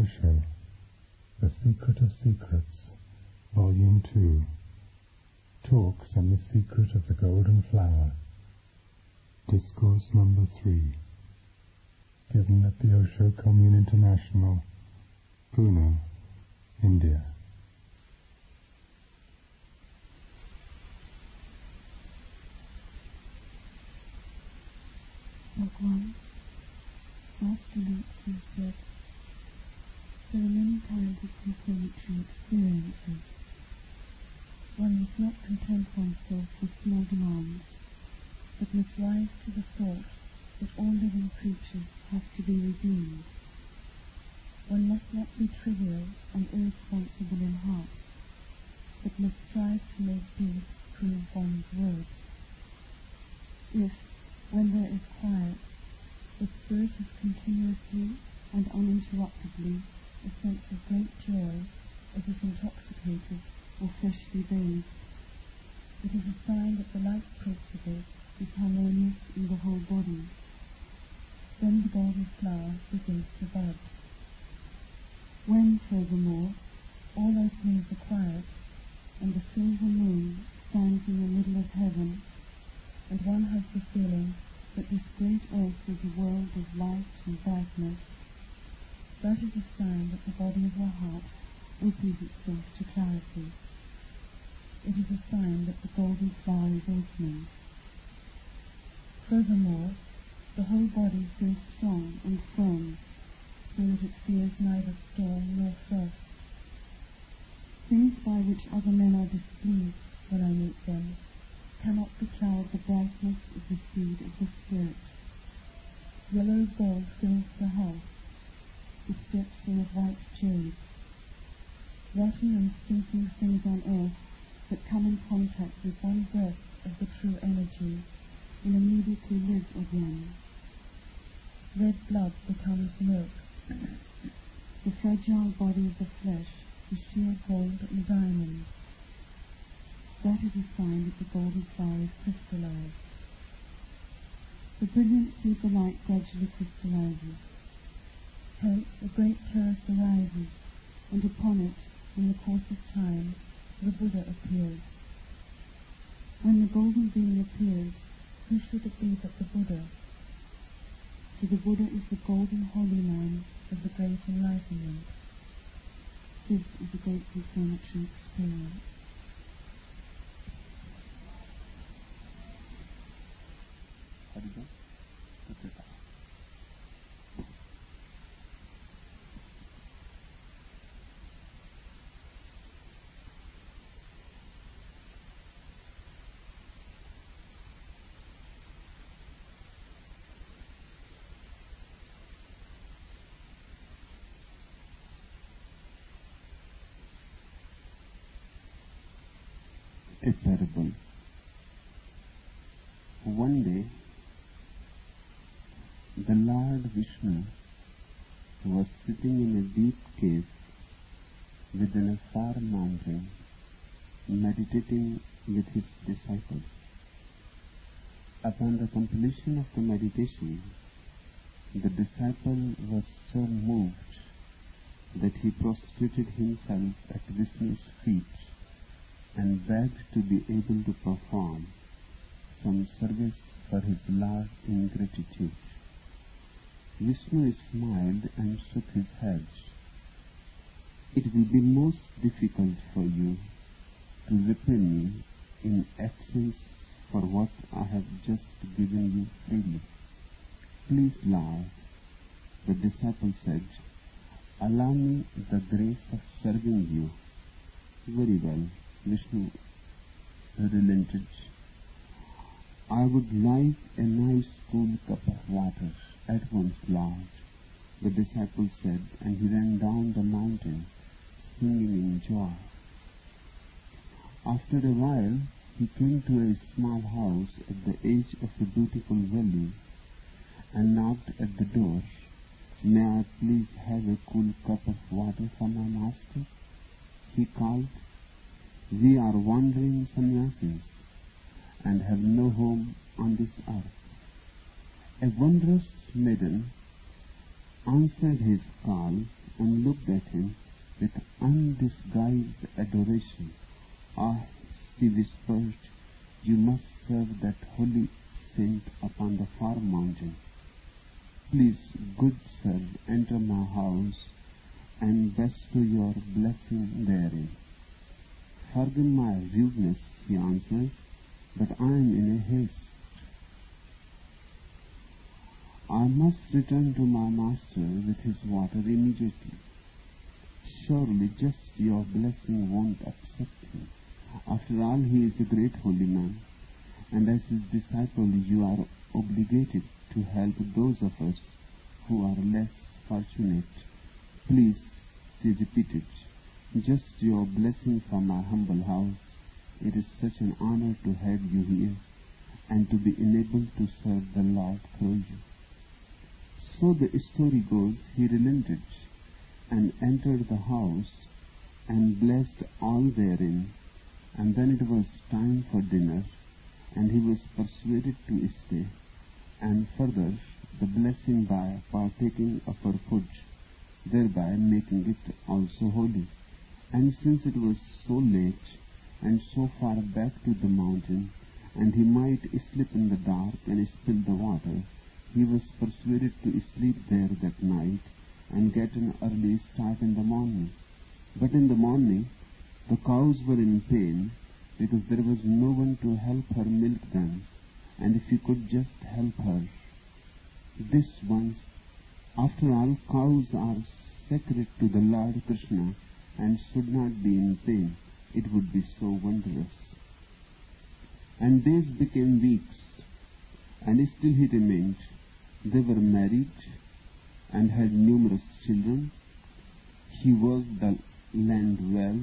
Osho, The Secret of Secrets, Volume 2, Talks on the Secret of the Golden Flower, Discourse number 3, given at the Osho Commune International, Pune, India. Bhagwan, after Lutsu said, there are many kinds of confirmatory experiences. One must not content oneself with small demands, but must rise to the thought that all living creatures have to be redeemed. One must not be trivial and irresponsible in heart, but must strive to make deeds prove one's words. If, when there is quiet, the spirit has continuously and uninterruptedly a sense of great joy, as if intoxicated or freshly bathed, it is a sign that the life principle is harmonious in the whole body. Then the golden flower begins to bud. When, furthermore, all openings are quiet, and the silver moon stands in the middle of heaven, and one has the feeling that this great earth is a world of light and brightness, that is a sign that the body of the heart opens itself to clarity. It is a sign that the golden flower is opening. Furthermore, the whole body feels strong and firm, so that it fears neither storm nor frost. Things by which other men are displeased when I meet them cannot becloud the brightness of the seed of the Spirit. Yellow gold fills the house, the steps are of white jade. Rotten and stinking things on earth that come in contact with one breath of the true energy will immediately live again. Red blood becomes milk. The fragile body of the flesh is sheer gold and diamond. That is a sign that the golden flower is crystallized. The brilliancy of the light gradually crystallizes. Hence a great terrace arises, and upon it, in the course of time, the Buddha appears. When the golden being appears, who should it be but the Buddha? For the Buddha is the golden holy man of the great enlightenment. This is a great confirmatory experience. A parable. One day, the Lord Vishnu was sitting in a deep cave within a far mountain, meditating with his disciples. Upon the completion of the meditation, the disciple was so moved that he prostrated himself at Vishnu's feet and begged to be able to perform some service for his Lord in gratitude. Vishnu smiled and shook his head. It will be most difficult for you to repay me in exchange for what I have just given you freely. Please, Lord, the disciple said, allow me the grace of serving you. Very well, Vishnu relented. I would like a nice cool cup of water at once, Lord, the disciple said, and he ran down the mountain, singing in joy. After a while, he came to a small house at the edge of a beautiful valley and knocked at the door. May I please have a cool cup of water for my master? He called. We are wandering sannyasis and have no home on this earth. A wondrous maiden answered his call and looked at him with undisguised adoration. "Ah," she whispered, "you must serve that holy saint upon the far mountain. Please, good sir, enter my house and bestow your blessing therein." "Forgive my rudeness," he answered, "but I am in a haste. I must return to my master with his water immediately. Surely just your blessing won't upset him. After all, he is a great holy man, and as his disciple you are obligated to help those of us who are less fortunate. Please," she repeated, "just your blessing from my humble house. It is such an honor to have you here and to be enabled to serve the Lord through you." So the story goes, he relented and entered the house and blessed all therein, and then it was time for dinner, and he was persuaded to stay, and further the blessing by partaking of her food, thereby making it also holy. And since it was so late and so far back to the mountain, and he might slip in the dark and spill the water, he was persuaded to sleep there that night and get an early start in the morning. But in the morning the cows were in pain because there was no one to help her milk them, and if he could just help her this once. After all, cows are sacred to the Lord Krishna and should not be in pain. It would be so wondrous. And days became weeks, and still he remained. They were married and had numerous children. He worked the land well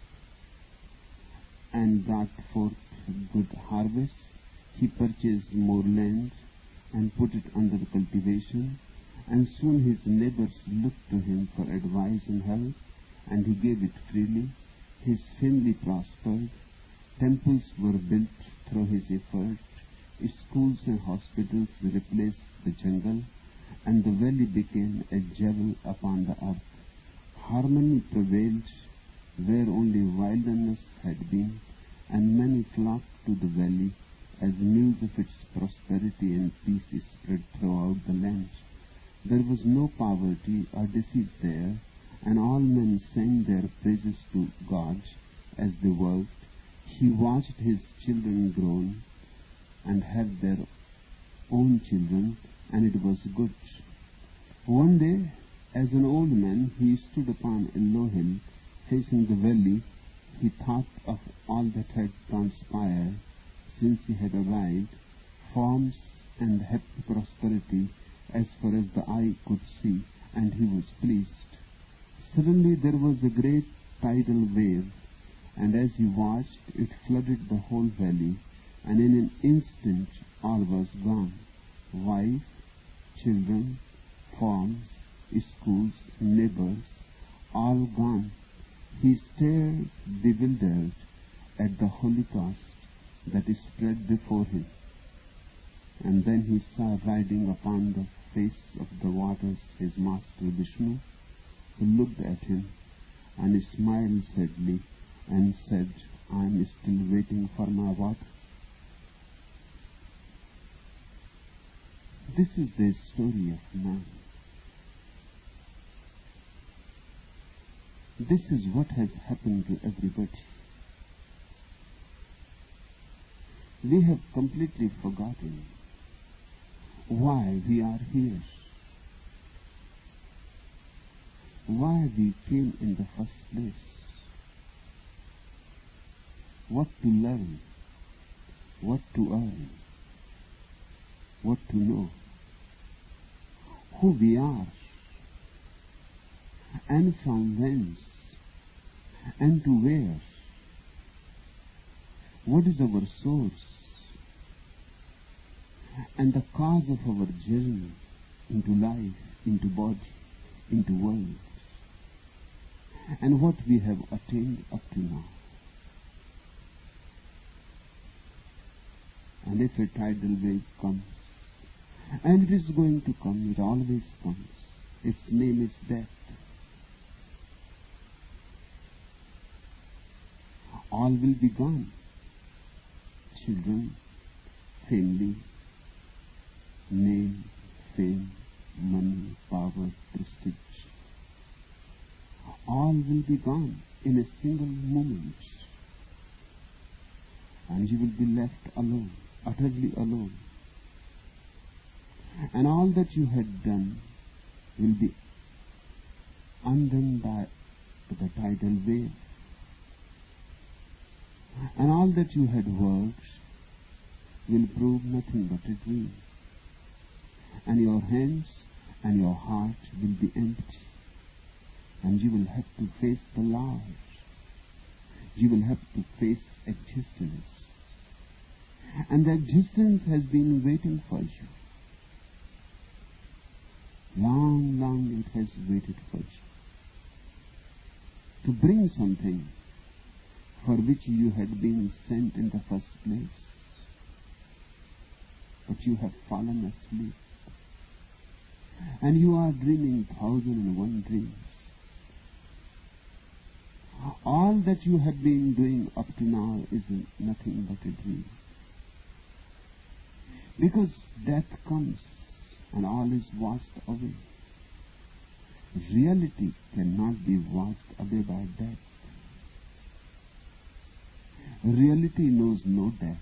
and brought forth good harvests. He purchased more land and put it under cultivation, and soon his neighbors looked to him for advice and help, and he gave it freely. His family prospered. Temples were built through his effort. Schools and hospitals replaced the jungle, and the valley became a jewel upon the earth. Harmony prevailed where only wilderness had been, and many flocked to the valley as news of its prosperity and peace spread throughout the land. There was no poverty or disease there, and all men sang their praises to God as they worked. He watched his children grow and have their own children, and it was good. One day, as an old man, he stood upon a low hill facing the valley. He thought of all that had transpired since he had arrived, farms and happy prosperity as far as the eye could see, and he was pleased. Suddenly there was a great tidal wave, and as he watched, it flooded the whole valley, and in an instant all was gone. Wife, children, farms, schools, neighbors, all gone. He stared bewildered at the holocaust that spread before him, and then he saw riding upon the face of the waters his master Vishnu, who looked at him and smiled sadly and said, "I am still waiting for my water." This is the story of man. This is what has happened to everybody. We have completely forgotten why we are here, why we came in the first place, what to learn, what to earn, what to know, who we are, and from whence, and to where. What is our source and the cause of our journey into life, into body, into world, and what we have attained up to now. And if a tidal wave comes, and it is going to come, it always comes, its name is death. all will be gone. Children, family, name, fame, money, power, prestige, all will be gone in a single moment. And you will be left alone, utterly alone. And all that you had done will be undone by the tidal wave. And all that you had worked will prove nothing but a dream. And your hands and your heart will be empty. And you will have to face the Lord. You will have to face existence. And the existence has been waiting for you. Long, long it has waited for you. To bring something for which you had been sent in the first place. But you have fallen asleep. And you are dreaming 1,001 dreams. All that you have been doing up to now is nothing but a dream. Because death comes and all is washed away. Reality cannot be washed away by death. Reality knows no death.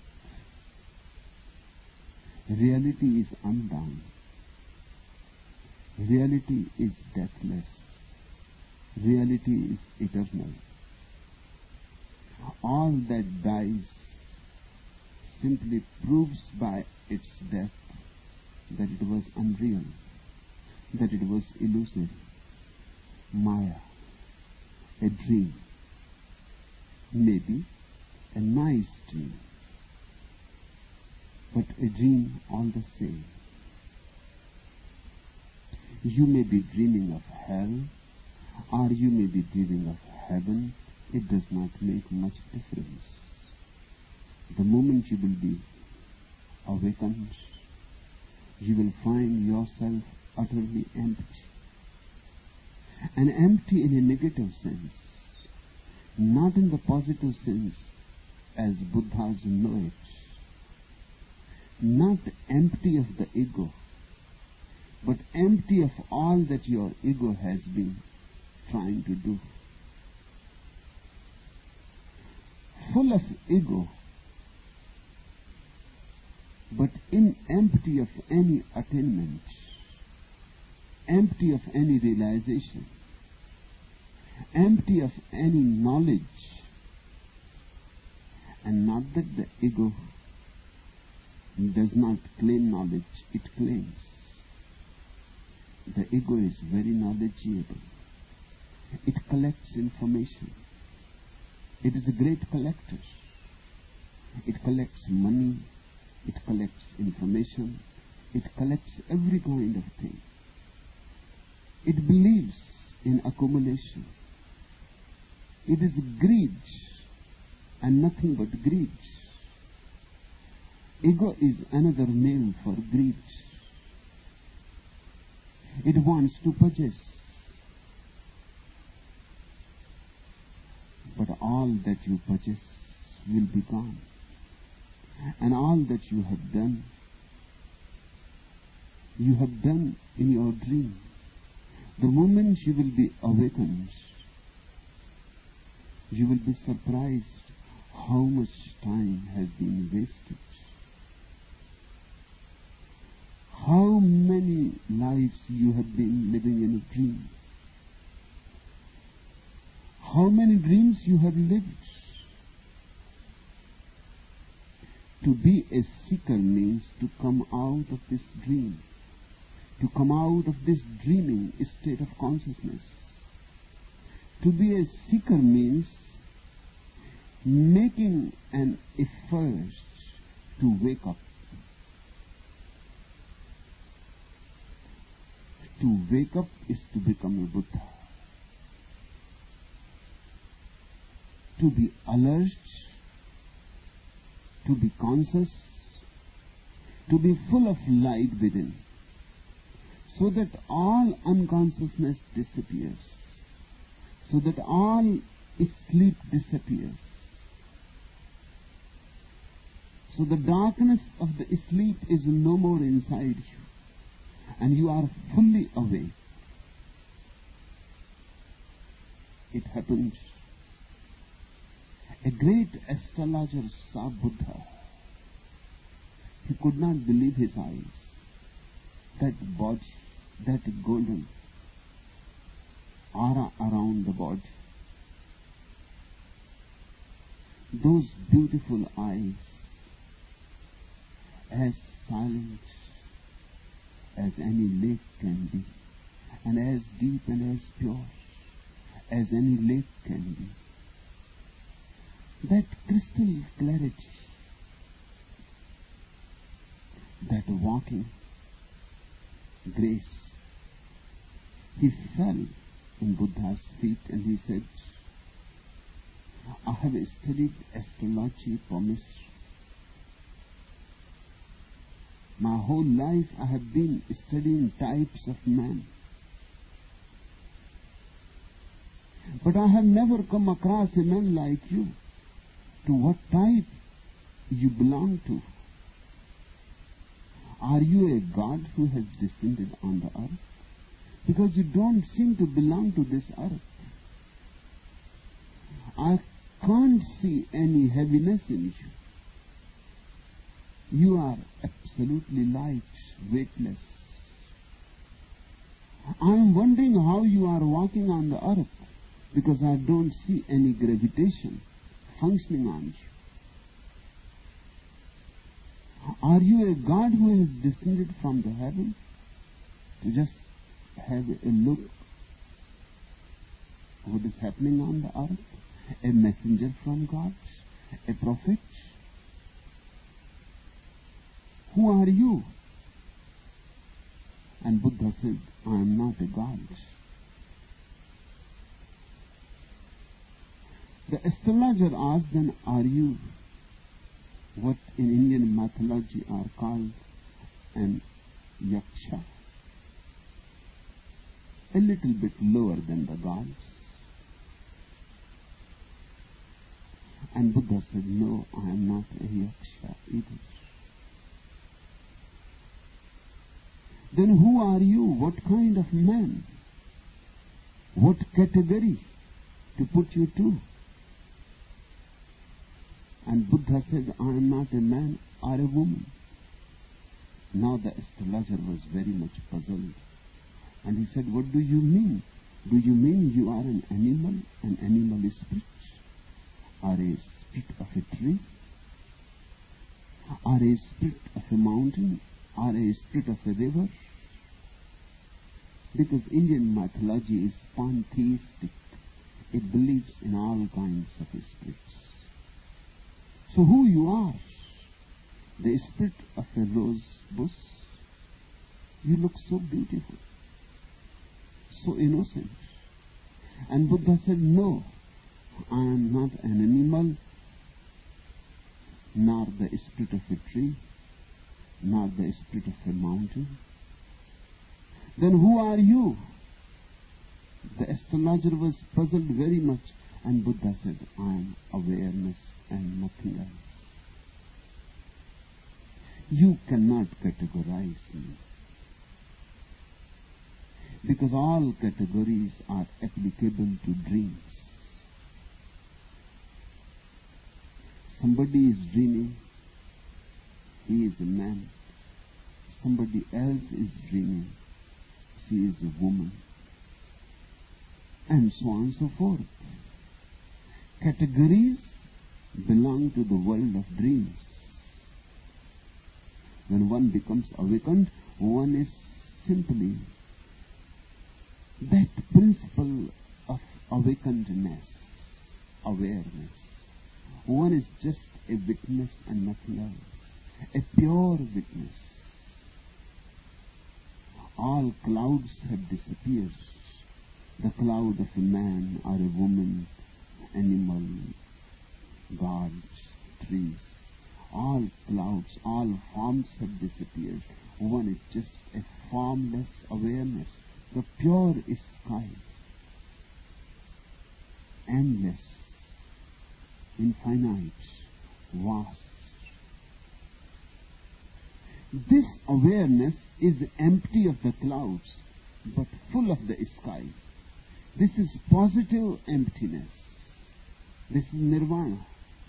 Reality is undone. Reality is deathless. Reality is eternal. All that dies simply proves by its death that it was unreal, that it was illusory, Maya, a dream, maybe a nice dream, but a dream all the same. You may be dreaming of hell, or you may be dreaming of heaven. It does not make much difference. The moment you will be awakened, you will find yourself utterly empty. And empty in a negative sense, not in the positive sense as Buddhas know it. Not empty of the ego, but empty of all that your ego has been trying to do. Full of ego, but empty of any attainment, empty of any realization, empty of any knowledge. And not that the ego does not claim knowledge, it claims. The ego is very knowledgeable. It collects information. It is a great collector. It collects money. It collects information. It collects every kind of thing. It believes in accumulation. It is greed and nothing but greed. Ego is another name for greed. It wants to possess. But all that you possess will be gone. And all that you have done in your dream. The moment you will be awakened, you will be surprised how much time has been wasted. How many lives you have been living in a dream. How many dreams you have lived. To be a seeker means to come out of this dream, to come out of this dreaming state of consciousness. To be a seeker means making an effort to wake up. To wake up is to become a Buddha. To be alert, to be conscious, to be full of light within, so that all unconsciousness disappears, so that all sleep disappears, So the darkness of the sleep is no more inside you, and you are fully awake. It happens. A great astrologer saw Buddha. He could not believe his eyes. That body, that golden aura around the body, those beautiful eyes, as silent as any lake can be, and as deep and as pure as any lake can be. That crystal clarity, that walking grace. He fell in Buddha's feet and he said, I have studied astrology for mystery. My whole life I have been studying types of men. But I have never come across a man like you. To what type you belong to? Are you a god who has descended on the earth? Because you don't seem to belong to this earth. I can't see any heaviness in you. You are absolutely light, weightless. I am wondering how you are walking on the earth, because I don't see any gravitation functioning on you. Are you a God who has descended from the heaven to just have a look at what is happening on the earth? A messenger from God? A prophet? Who are you? And Buddha said, I am not a God. The astrologer asked, then are you what in Indian mythology are called an yaksha? A little bit lower than the gods. And Buddha said, no, I am not a yaksha either. Then who are you? What kind of man? What category to put you to? And Buddha said, I am not a man or a woman. Now the astrologer was very much puzzled. And he said, what do you mean? Do you mean you are an animal spirit? Or a spirit of a tree? Or a spirit of a mountain? Or a spirit of a river? Because Indian mythology is pantheistic. It believes in all kinds of spirits. So who you are? The spirit of a rose bush? You look so beautiful, so innocent. And Buddha said, no, I am not an animal, nor the spirit of a tree, nor the spirit of a mountain. Then who are you? The astrologer was puzzled very much, and Buddha said, I am awareness and nothing else. You cannot categorize me, because all categories are applicable to dreams. Somebody is dreaming, he is a man. Somebody else is dreaming, she is a woman. And so on and so forth. Categories belong to the world of dreams. When one becomes awakened, one is simply that principle of awakenedness, awareness. One is just a witness and nothing else, a pure witness. All clouds have disappeared. The cloud of a man or a woman, animal, gods, trees, all clouds, all forms have disappeared. One is just a formless awareness, the pure sky, endless, infinite, vast, This awareness is empty of the clouds, but full of the sky. This is positive emptiness. This is nirvana.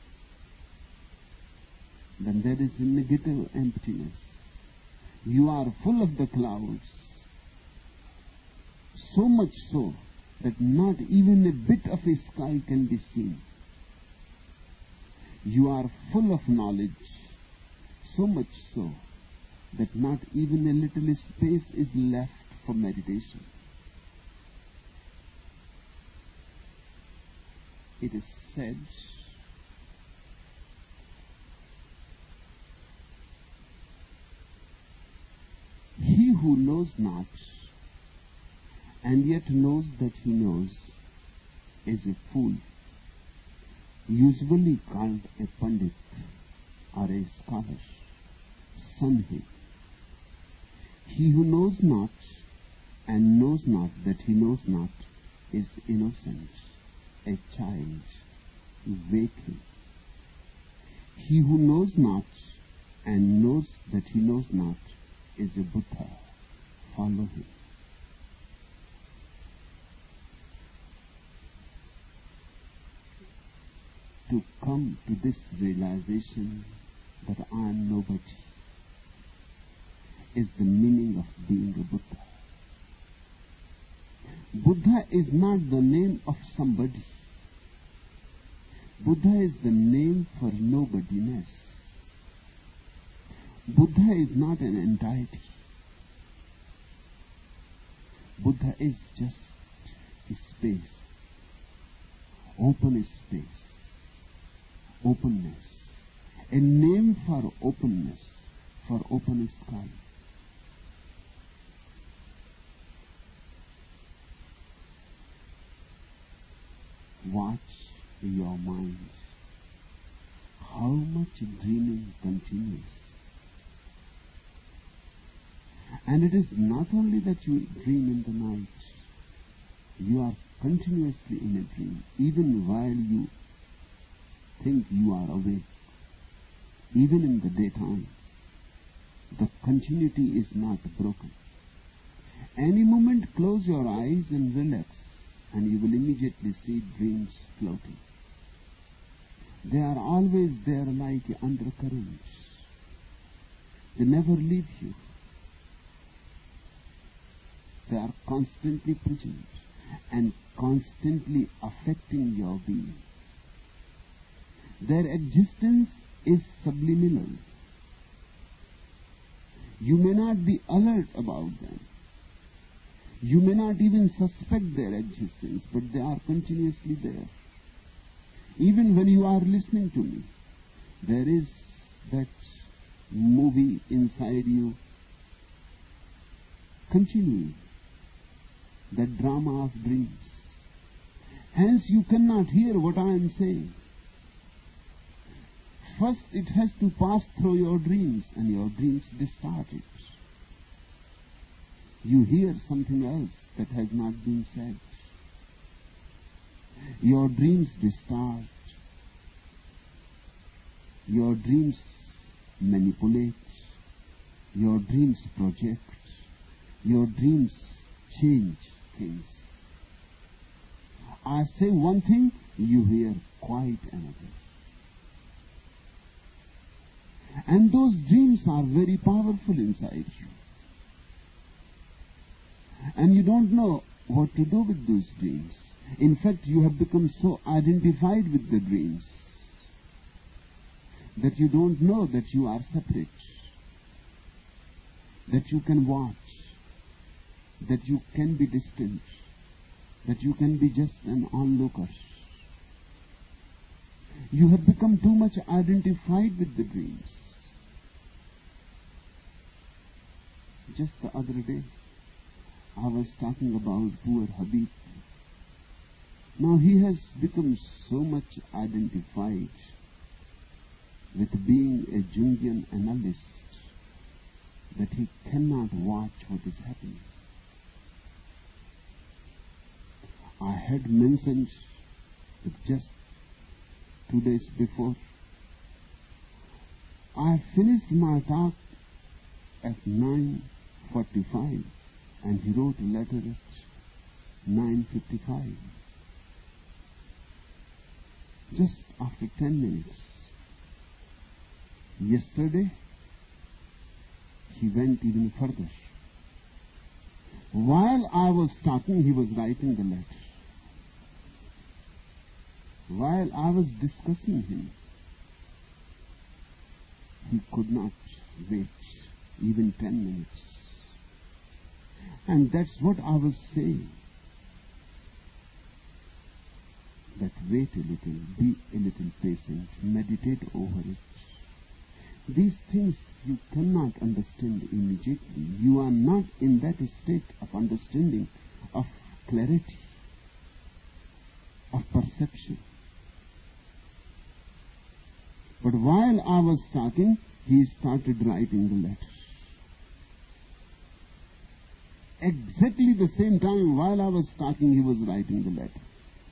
Then there is negative emptiness. You are full of the clouds, so much so that not even a bit of a sky can be seen. You are full of knowledge, so much so that not even a little space is left for meditation. It is said he who knows not and yet knows that he knows is a fool, usually called a pandit or a scholar. Sanhi. He who knows not and knows not that he knows not is innocent, a child, waking. He who knows not and knows that he knows not is a Buddha. Follow him. To come to this realization that I am nobody is the meaning of being a Buddha. Buddha is not the name of somebody. Buddha is the name for nobodiness. Buddha is not an entity. Buddha is just a space, open space, openness, a name for openness, for open sky. Watch your mind. How much dreaming continues. And it is not only that you dream in the night, you are continuously in a dream, even while you think you are awake. Even in the daytime, the continuity is not broken. Any moment, close your eyes and relax, and you will immediately see dreams floating. They are always there like undercurrents. They never leave you. They are constantly present and constantly affecting your being. Their existence is subliminal. You may not be alert about them. You may not even suspect their existence, but they are continuously there. Even when you are listening to me, there is that movie inside you continuing, that drama of dreams. Hence you cannot hear what I am saying. First it has to pass through your dreams, and your dreams distort it. You hear something else that has not been said. Your dreams distort. Your dreams manipulate. Your dreams project. Your dreams change things. I say one thing, you hear quite another. And those dreams are very powerful inside you. And you don't know what to do with those dreams. In fact, you have become so identified with the dreams that you don't know that you are separate, that you can watch, that you can be distant, that you can be just an onlooker. You have become too much identified with the dreams. Just the other day, I was talking about poor Habib. Now he has become so much identified with being a Jungian analyst that he cannot watch what is happening. I had mentioned that just 2 days before, I finished my talk at 9:45 and he wrote a letter at 9:55. Just after 10 minutes. Yesterday, he went even further. While I was talking, he was writing the letter. While I was discussing him, he could not wait even 10 minutes. And that's what I was saying. That wait a little, be a little patient, meditate over it. These things you cannot understand immediately. You are not in that state of understanding, of clarity, of perception. But while I was talking, he started writing the letter. Exactly the same time while I was talking, he was writing the letter.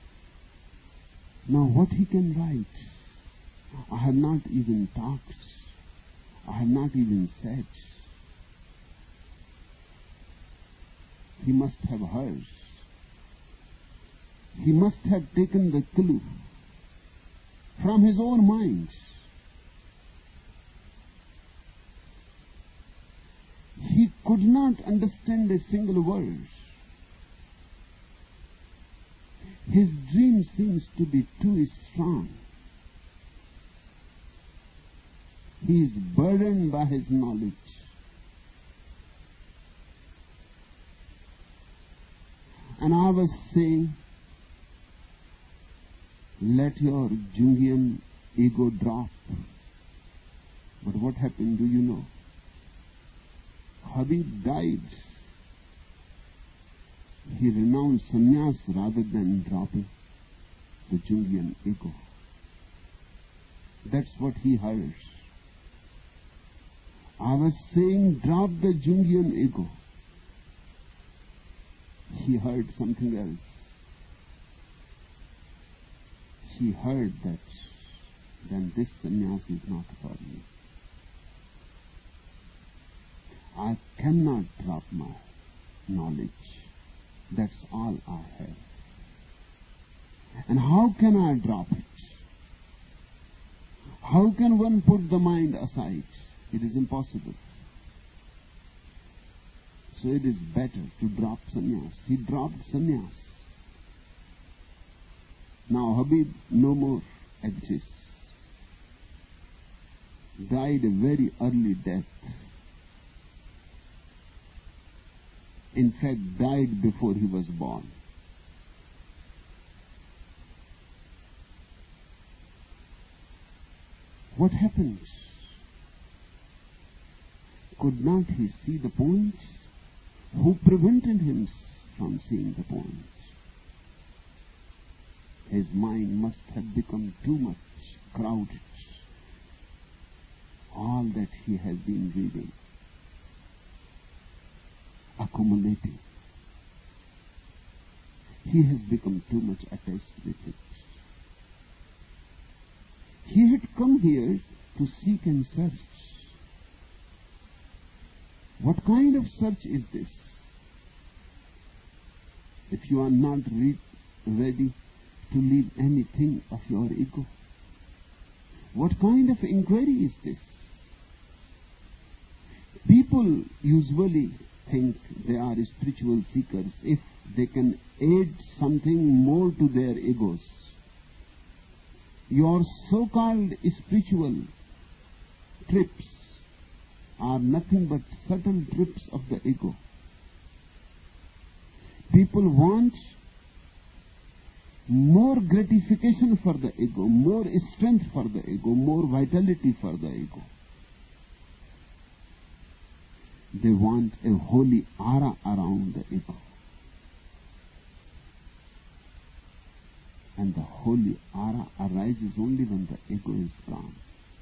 Now what he can write? I have not even talked. I have not even said. He must have heard. He must have taken the clue from his own mind. He could not understand a single word. His dream seems to be too strong. He is burdened by his knowledge. And I was saying, let your Jungian ego drop. But what happened, do you know? Habib died. He renounced sannyas rather than dropping the Jungian ego. That's what he heard. I was saying, drop the Jungian ego. He heard something else. He heard that then this sannyas is not for me. I cannot drop my knowledge. That's all I have. And how can I drop it? How can one put the mind aside? It is impossible. So it is better to drop sannyas. He dropped sannyas. Now Habib no more exists. Died a very early death. In fact, died before he was born. What happened? Could not he see the point? Who prevented him from seeing the point? His mind must have become too much crowded. All that he has been reading, accumulating. He has become too much attached with it. He had come here to seek and search. What kind of search is this? If you are not ready to leave anything of your ego, what kind of inquiry is this? People usually think they are spiritual seekers if they can add something more to their egos. Your so-called spiritual trips are nothing but subtle trips of the ego. People want more gratification for the ego, more strength for the ego, more vitality for the ego. They want a holy aura around the ego. And the holy aura arises only when the ego is gone.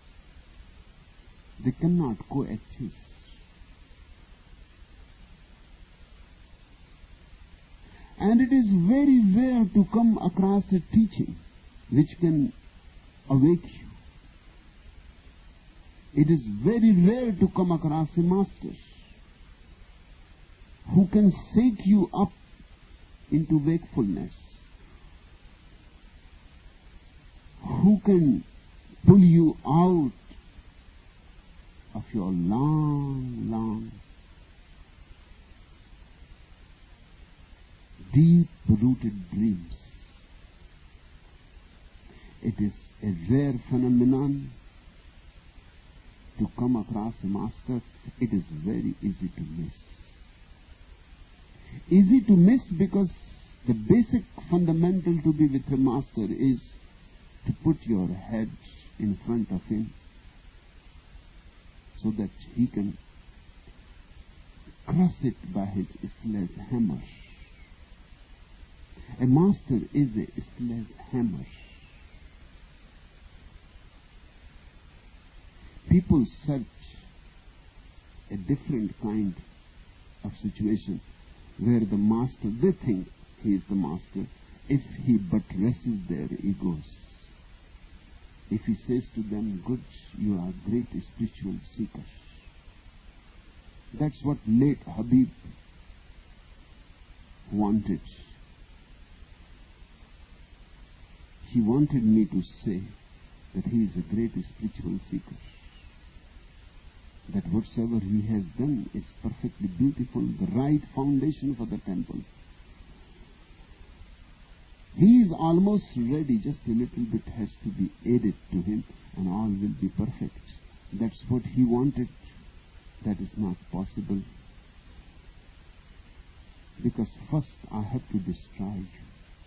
They cannot coexist. And it is very rare to come across a teaching which can awake you. It is very rare to come across a master who can shake you up into wakefulness, who can pull you out of your long, deep-rooted dreams. It is a rare phenomenon to come across a master. It is very easy to miss. Easy to miss because the basic fundamental to be with a master is to put your head in front of him so that he can crush it by his sledgehammer. A master is a sledgehammer. People search a different kind of situation where the master, they think he is the master, if he but rests their egos. If he says to them, good, you are great spiritual seekers. That's what late Habib wanted. He wanted me to say that he is a great spiritual seeker. That whatsoever he has done is perfectly beautiful, the right foundation for the temple. He is almost ready, just a little bit has to be added to him and all will be perfect. That's what he wanted. That is not possible. Because first I have to destroy you.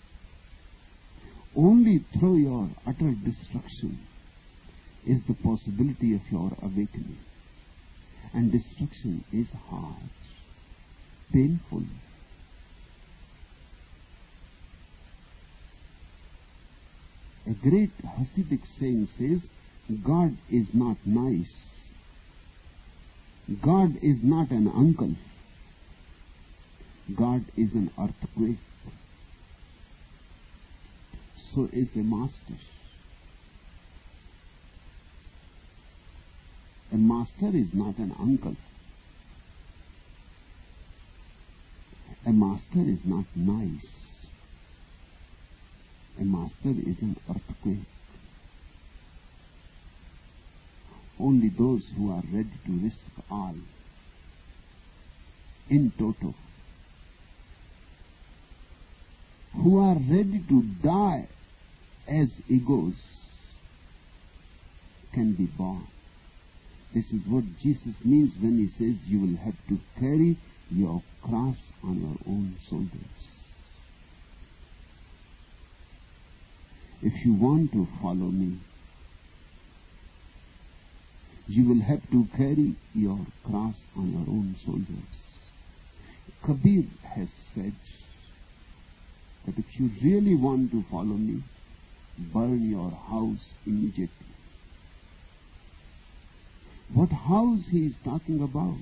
Only through your utter destruction is the possibility of your awakening. And destruction is hard, painful. A great Hasidic saying says, God is not nice. God is not an uncle. God is an earthquake. So is a master. A master is not an uncle. A master is not nice. A master is an earthquake. Only those who are ready to risk all, in toto, who are ready to die as egos, can be born. This is what Jesus means when he says you will have to carry your cross on your own shoulders. If you want to follow me, you will have to carry your cross on your own shoulders. Kabir has said that if you really want to follow me, burn your house immediately. What house he is talking about?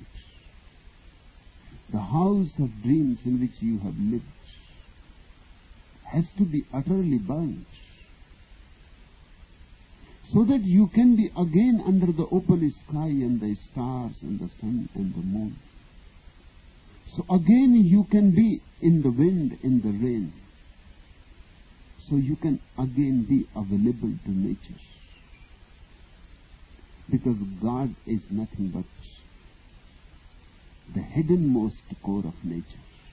The house of dreams in which you have lived has to be utterly burnt, so that you can be again under the open sky and the stars and the sun and the moon. So again you can be in the wind, in the rain. So you can again be available to nature. Because God is nothing but the hiddenmost core of nature.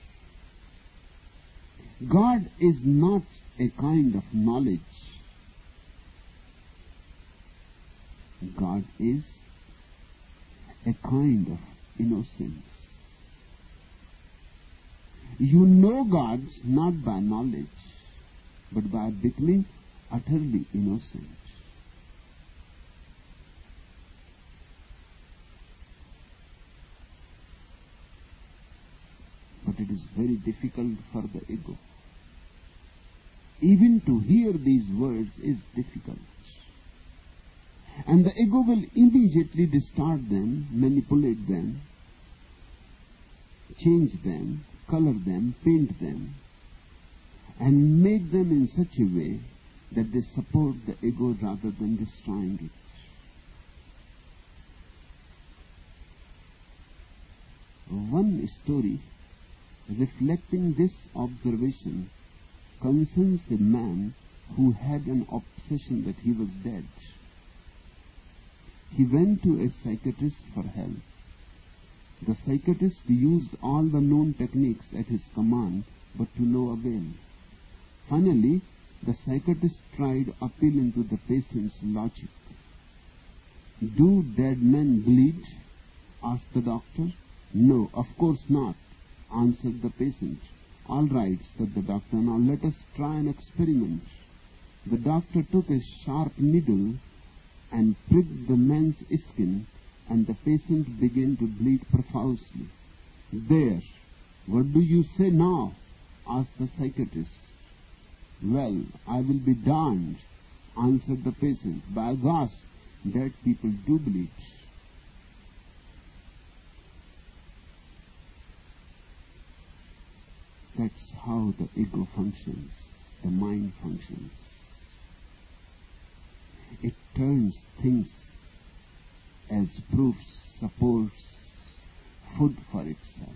God is not a kind of knowledge. God is a kind of innocence. You know God not by knowledge, but by becoming utterly innocent. But it is very difficult for the ego. Even to hear these words is difficult. And the ego will immediately distort them, manipulate them, change them, color them, paint them, and make them in such a way that they support the ego rather than destroying it. one story reflecting this observation concerns a man who had an obsession that he was dead. He went to a psychiatrist for help. The psychiatrist used all the known techniques at his command, but to no avail. Finally, the psychiatrist tried appealing to the patient's logic. "Do dead men bleed?" asked the doctor. "No, of course not," answered the patient. "All right," said the doctor, "now let us try an experiment." The doctor took a sharp needle and pricked the man's skin, and the patient began to bleed profusely. "There, what do you say now?" asked the psychiatrist. "Well, I will be darned," answered the patient. "By gosh, dead people do bleed." That's how the ego functions, the mind functions. It turns things as proofs, supports, food for itself.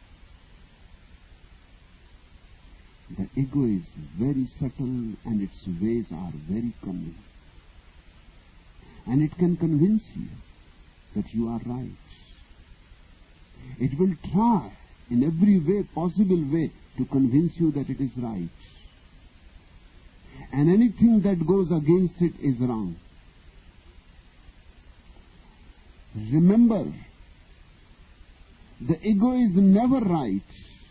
The ego is very subtle and its ways are very cunning. And it can convince you that you are right. It will try in every way, possible way, to convince you that it is right. And anything that goes against it is wrong. Remember, the ego is never right.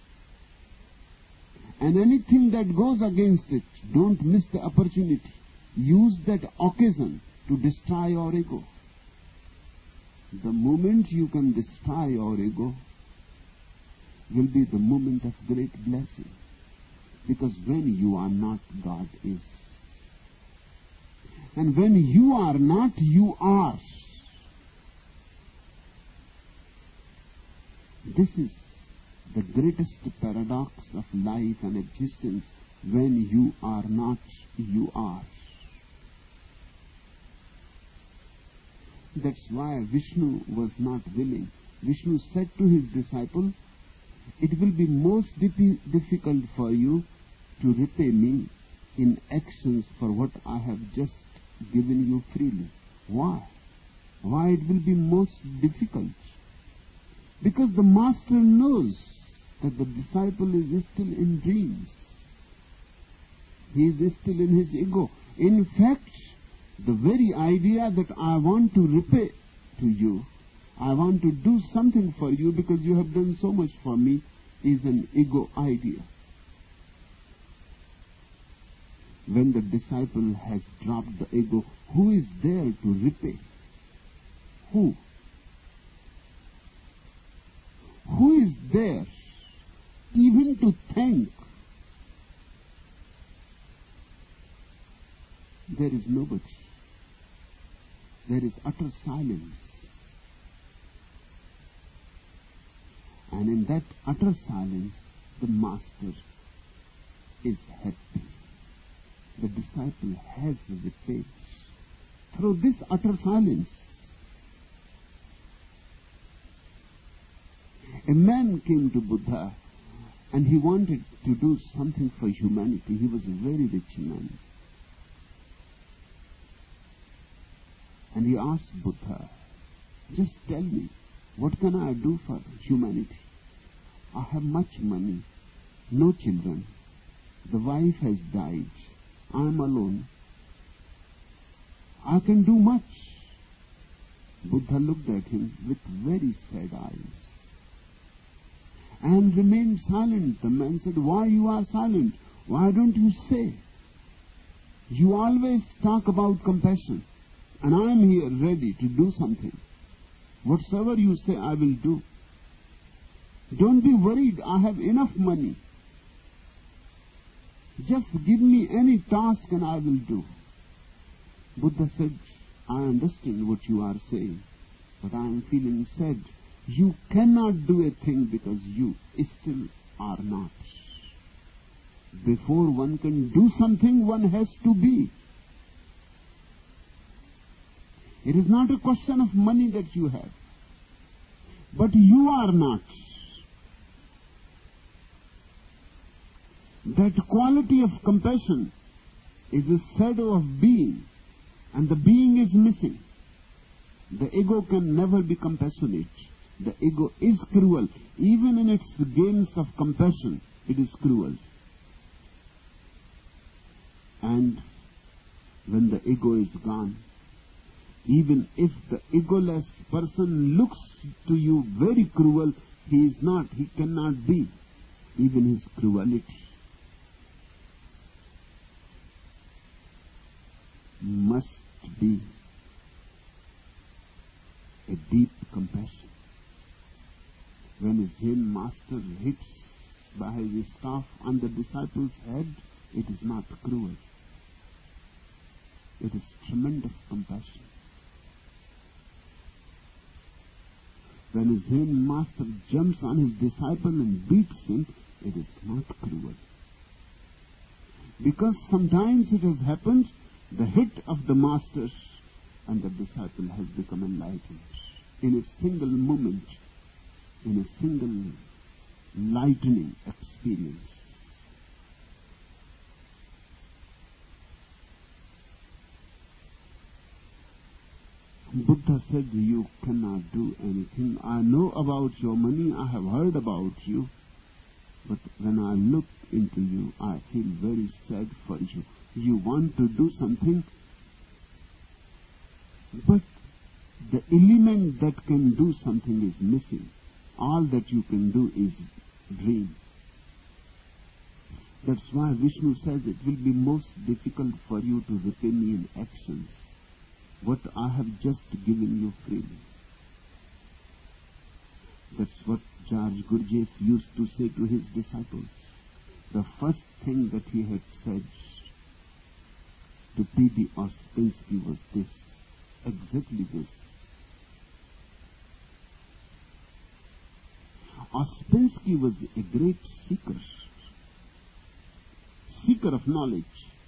And anything that goes against it, don't miss the opportunity. Use that occasion to destroy your ego. The moment you can destroy your ego will be the moment of great blessing. Because when you are not, God is. And when you are not, you are. This is the greatest paradox of life and existence. When you are not, you are. That's why Vishnu was not willing. Vishnu said to his disciple, "It will be most difficult for you to repay me in actions for what I have just given you freely." Why? Why it will be most difficult? Because the master knows that the disciple is still in dreams. He is still in his ego. In fact, the very idea that I want to repay to you, I want to do something for you because you have done so much for me, is an ego idea. When the disciple has dropped the ego, who is there to repay? Who? Who is there even to thank? There is nobody. There is utter silence. And in that utter silence, the master is happy. The disciple has repaid. Through this utter silence, a man came to Buddha and he wanted to do something for humanity. He was a very rich man. And he asked Buddha, "Just tell me, what can I do for humanity? I have much money, no children, the wife has died, I am alone. I can do much." Buddha looked at him with very sad eyes and remained silent. The man said, "Why you are silent? Why don't you say? You always talk about compassion, and I am here ready to do something. Whatsoever you say, I will do. Don't be worried, I have enough money. Just give me any task and I will do." Buddha said, "I understand what you are saying, but I am feeling sad. You cannot do a thing because you still are not. Before one can do something, one has to be. It is not a question of money that you have, but you are not. That quality of compassion is a shadow of being, and the being is missing. The ego can never be compassionate. The ego is cruel. Even in its games of compassion, it is cruel. And when the ego is gone, even if the egoless person looks to you very cruel, he cannot be. Even his cruelty must be a deep compassion. When a Zen master hits by his staff on the disciple's head, it is not cruel. It is tremendous compassion. When a Zen master jumps on his disciple and beats him, it is not cruel. Because sometimes it has happened, the hit of the master and the disciple has become enlightened. In a single moment, in a single lightning experience. Buddha said, you cannot do anything. I know about your money, I have heard about you, but when I look into you, I feel very sad for you. You want to do something, but the element that can do something is missing. All that you can do is dream. That's why Vishnu says it will be most difficult for you to repay me in actions what I have just given you freely. That's what George Gurdjieff used to say to his disciples. The first thing that he had said to P.D. Ouspensky was this, exactly this. Ouspensky was a great seeker of knowledge.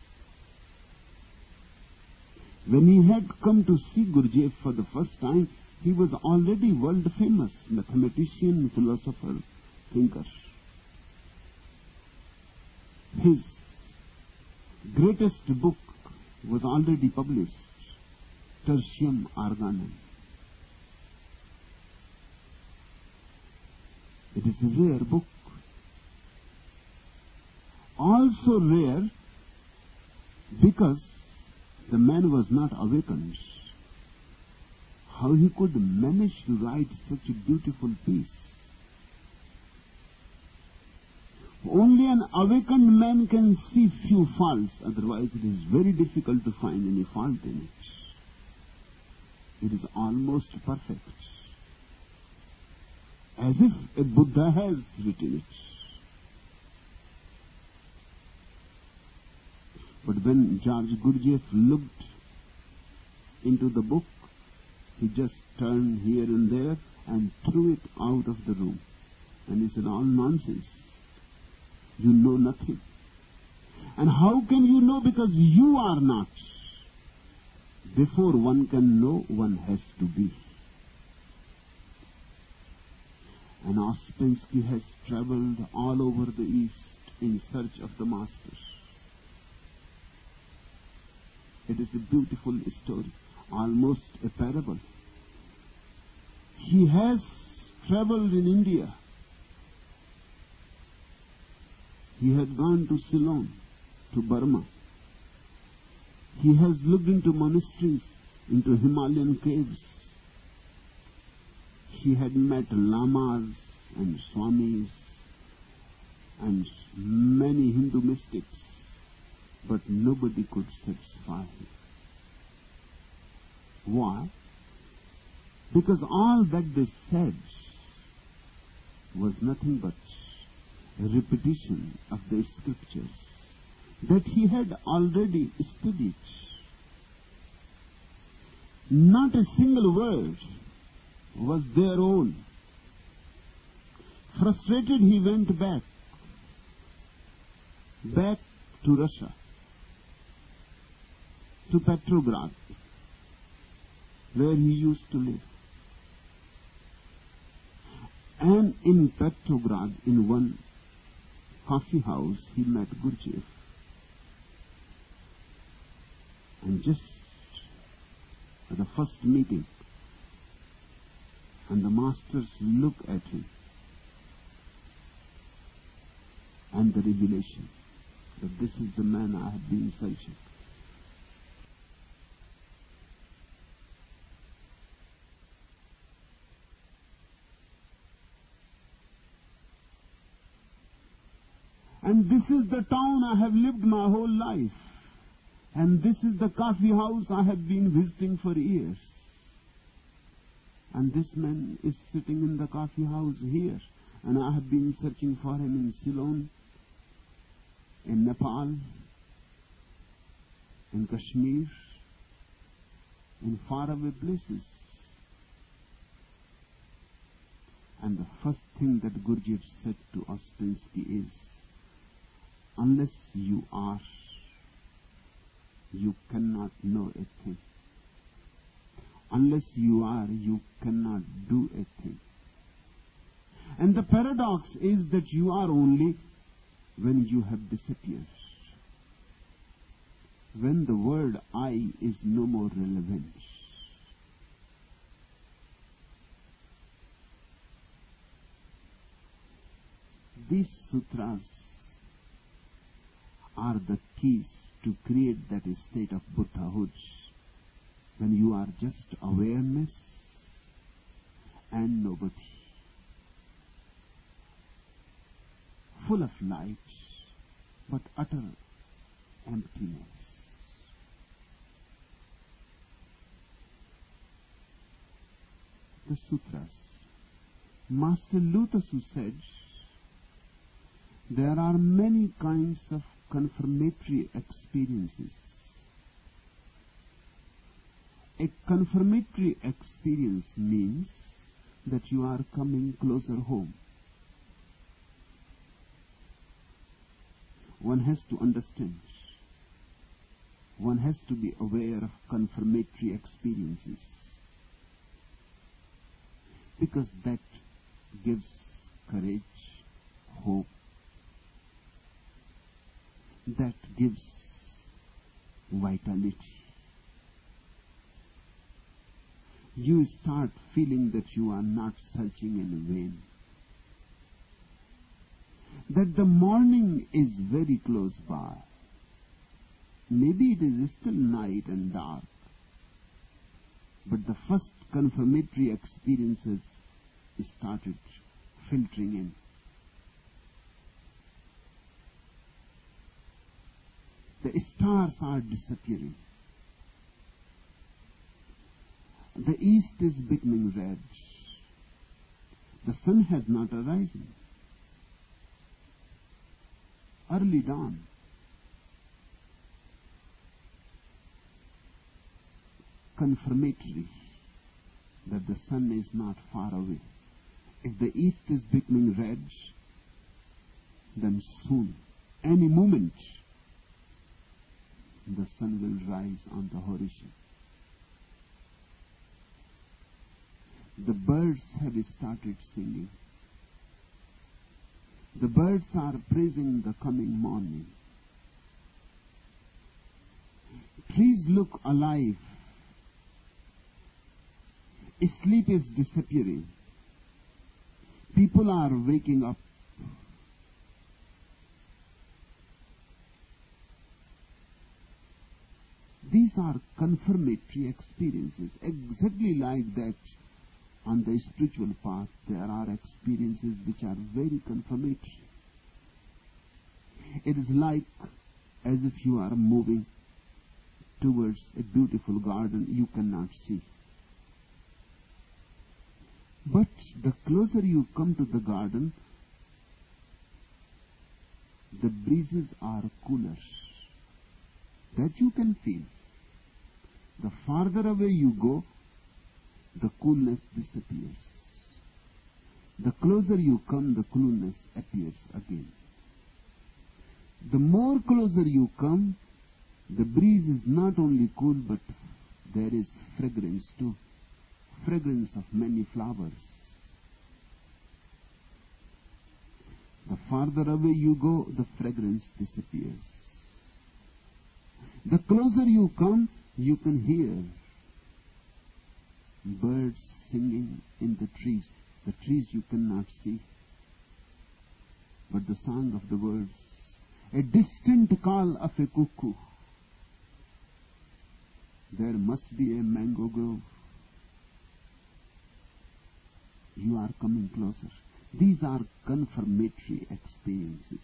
When he had come to see Gurdjieff for the first time, he was already world famous mathematician, philosopher, thinker. His greatest book was already published, Tertium Organum. It is a rare book. Also rare because the man was not awakened. How he could manage to write such a beautiful piece? Only an awakened man can see few faults, otherwise it is very difficult to find any fault in it. It is almost perfect. As if a Buddha has written it. But when George Gurdjieff looked into the book, he just turned here and there and threw it out of the room. And he said, all nonsense. You know nothing. And how can you know? Because you are not. Before one can know, one has to be. And Ouspensky has traveled all over the East in search of the masters. It is a beautiful story, almost a parable. He has traveled in India. He had gone to Ceylon, to Burma. He has looked into monasteries, into Himalayan caves. He had met lamas and swamis and many Hindu mystics, but nobody could satisfy him. Why? Because all that they said was nothing but a repetition of the scriptures that he had already studied. Not a single word was their own. Frustrated, he went back to Russia, to Petrograd, where he used to live. And in Petrograd, in one coffee house, he met Gurdjieff. And just at the first meeting, and the masters look at him, and the revelation that this is the man I have been searching. And this is the town I have lived my whole life. And this is the coffee house I have been visiting for years. And this man is sitting in the coffee house here. And I have been searching for him in Ceylon, in Nepal, in Kashmir, in faraway places. And the first thing that Gurdjieff said to Ouspensky is, unless you are, you cannot know a thing. Unless you are, you cannot do a thing. And the paradox is that you are only when you have disappeared. When the word I is no more relevant. These sutras are the keys to create that state of Buddhahood, when you are just awareness and nobody, full of light but utter emptiness. The sutras. Master Lu Tzu said, there are many kinds of confirmatory experiences. A confirmatory experience means that you are coming closer home. One has to understand. One has to be aware of confirmatory experiences, because that gives courage, hope, that gives vitality. You start feeling that you are not searching in vain, that the morning is very close by. Maybe it is still night and dark, but the first confirmatory experiences started filtering in. The stars are disappearing. The east is becoming red. The sun has not arisen. Early dawn. Confirmatory that the sun is not far away. If the east is becoming red, then soon, any moment, the sun will rise on the horizon. The birds have started singing. The birds are praising the coming morning. Trees look alive. Sleep is disappearing. People are waking up. These are confirmatory experiences. Exactly like that, on the spiritual path, there are experiences which are very confirmatory. It is like as if you are moving towards a beautiful garden you cannot see. But the closer you come to the garden, the breezes are cooler. That you can feel. The farther away you go, the coolness disappears. The closer you come, the coolness appears again. The more closer you come, the breeze is not only cool, but there is fragrance too. Fragrance of many flowers. The farther away you go, the fragrance disappears. The closer you come, you can hear birds singing in the trees. The trees you cannot see, but the song of the birds, a distant call of a cuckoo. There must be a mango grove. You are coming closer. These are confirmatory experiences.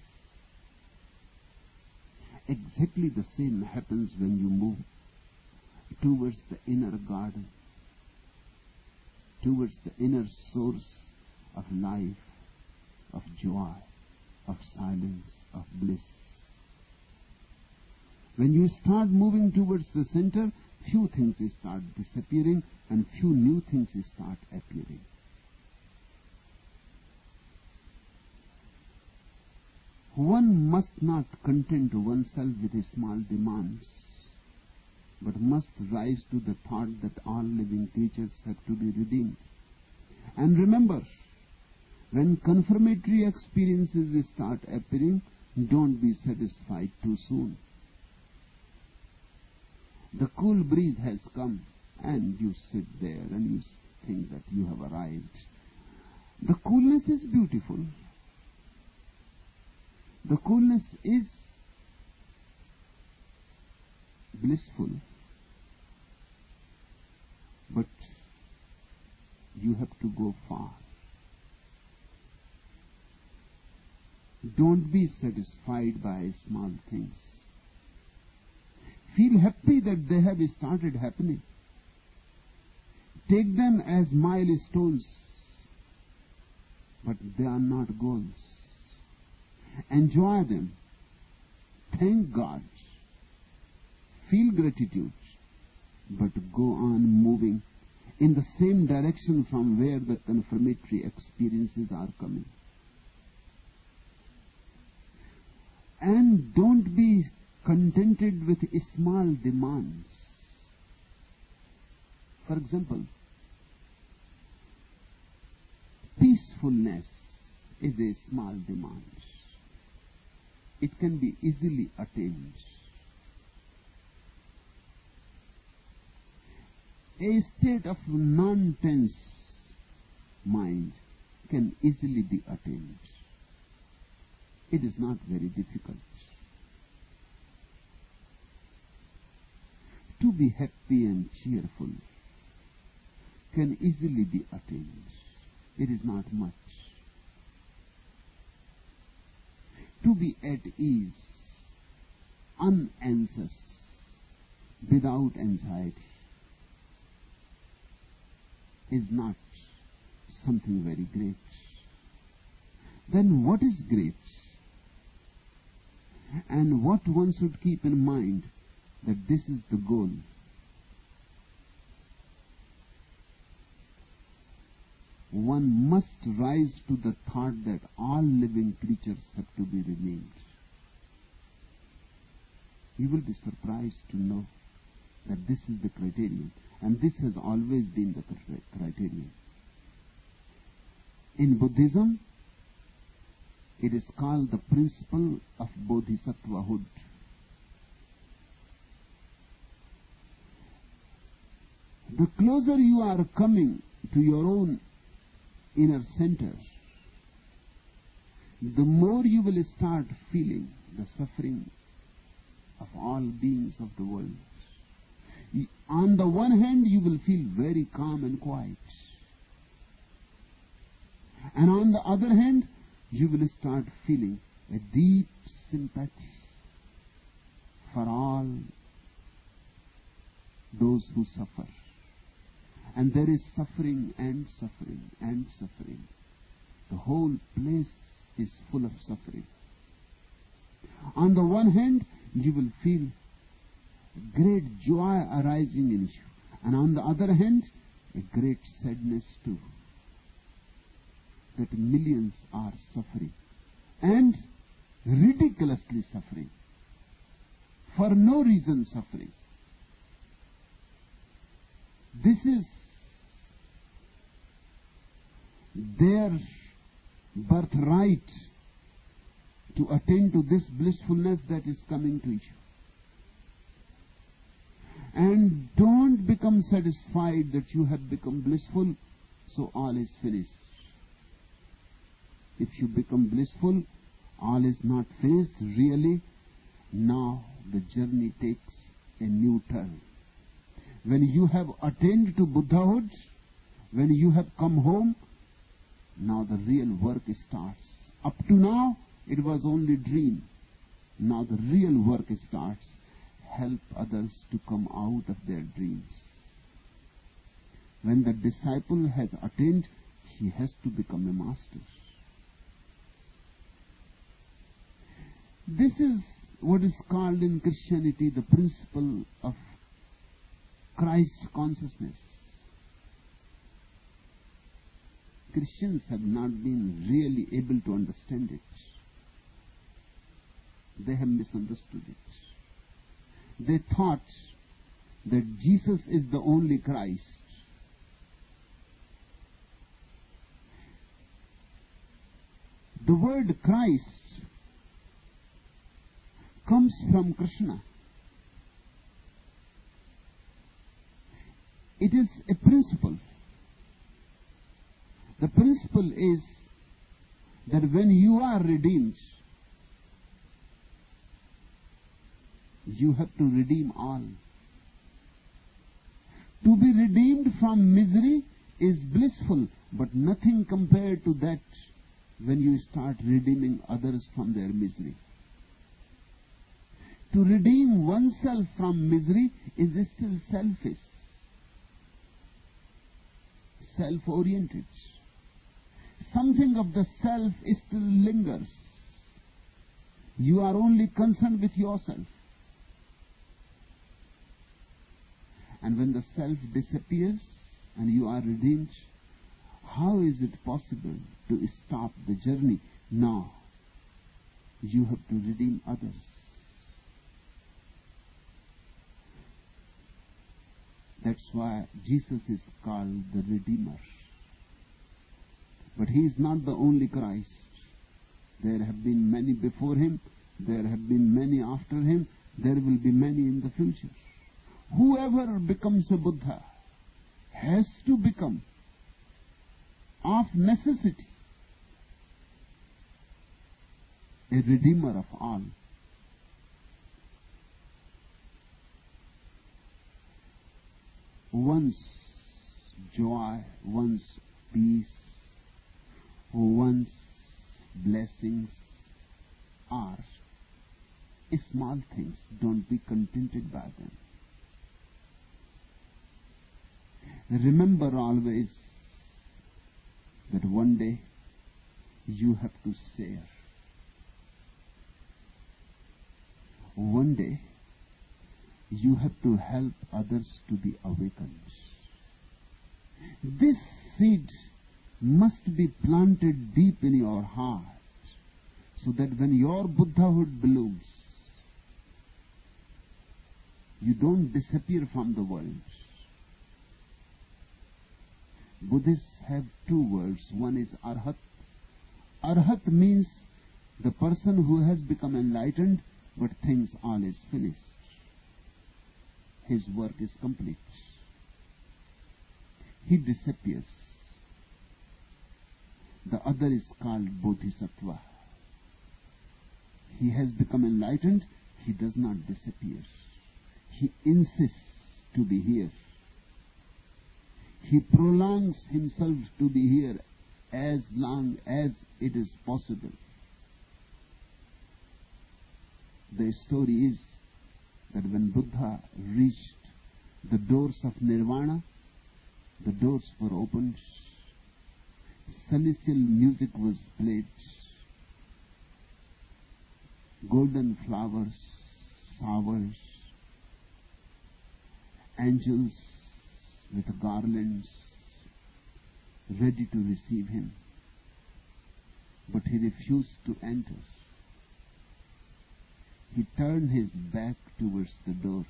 Exactly the same happens when you move towards the inner garden, towards the inner source of life, of joy, of silence, of bliss. When you start moving towards the center, few things start disappearing and few new things start appearing. One must not content oneself with his small demands, but must rise to the thought that all living creatures have to be redeemed. And remember, when confirmatory experiences start appearing, don't be satisfied too soon. The cool breeze has come, and you sit there and you think that you have arrived. The coolness is beautiful. The coolness is blissful. But you have to go far. Don't be satisfied by small things. Feel happy that they have started happening. Take them as milestones, but they are not goals. Enjoy them. Thank God. Feel gratitude, but go on moving in the same direction from where the confirmatory experiences are coming. And don't be contented with small demands. For example, peacefulness is a small demand. It can be easily attained. A state of non-tense mind can easily be attained. It is not very difficult. To be happy and cheerful can easily be attained. It is not much. To be at ease, unanxious, without anxiety, is not something very great. Then what is great? And what one should keep in mind, that this is the goal. One must rise to the thought that all living creatures have to be redeemed. You will be surprised to know that this is the criterion, and this has always been the criterion. In Buddhism, it is called the principle of bodhisattvahood. The closer you are coming to your own inner center, the more you will start feeling the suffering of all beings of the world. On the one hand, you will feel very calm and quiet. And on the other hand, you will start feeling a deep sympathy for all those who suffer. And there is suffering and suffering and suffering. The whole place is full of suffering. On the one hand, you will feel great joy arising in you. And on the other hand, a great sadness too. That millions are suffering. And ridiculously suffering. For no reason suffering. This is their birthright to attain to this blissfulness that is coming to you. And don't become satisfied that you have become blissful, so all is finished. If you become blissful, all is not finished. Really, now the journey takes a new turn. When you have attained to Buddhahood, when you have come home, now the real work starts. Up to now, it was only dream. Now the real work starts. Help others to come out of their dreams. When the disciple has attained, he has to become a master. This is what is called in Christianity the principle of Christ consciousness. Christians have not been really able to understand it. They have misunderstood it. They thought that Jesus is the only Christ. The word Christ comes from Krishna. It is a principle. The principle is that when you are redeemed, you have to redeem all. To be redeemed from misery is blissful, but nothing compared to that when you start redeeming others from their misery. To redeem oneself from misery is still selfish, self-oriented. Something of the self still lingers. You are only concerned with yourself. And when the self disappears and you are redeemed, how is it possible to stop the journey? Now, you have to redeem others. That's why Jesus is called the Redeemer. But he is not the only Christ. There have been many before him. There have been many after him. There will be many in the future. Whoever becomes a Buddha has to become, of necessity, a redeemer of all. Once joy, once peace, once blessings are small things. Don't be contented by them. Remember always that one day you have to share. One day you have to help others to be awakened. This seed must be planted deep in your heart so that when your Buddhahood blooms, you don't disappear from the world. Buddhists have two words. One is Arhat. Arhat means the person who has become enlightened but thinks all is finished. His work is complete. He disappears. The other is called Bodhisattva. He has become enlightened. He does not disappear. He insists to be here. He prolongs himself to be here as long as it is possible. The story is that when Buddha reached the doors of Nirvana, the doors were opened, celestial music was played, golden flowers, showers, angels with garlands ready to receive him. But he refused to enter. He turned his back towards the door.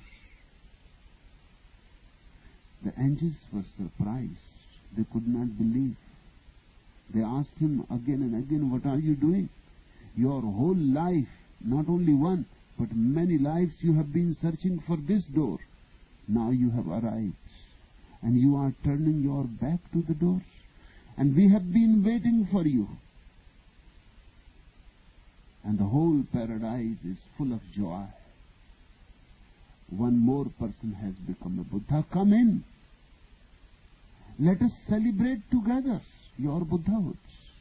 The angels were surprised. They could not believe. They asked him again and again, "What are you doing?" Your whole life, not only one, but many lives you have been searching for this door. Now you have arrived. And you are turning your back to the door. And we have been waiting for you. And the whole paradise is full of joy. One more person has become a Buddha. Come in. Let us celebrate together your Buddhahood.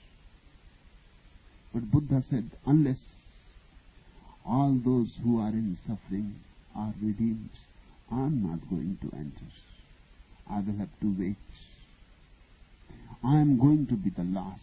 But Buddha said, unless all those who are in suffering are redeemed, I am not going to enter. I will have to wait. I am going to be the last.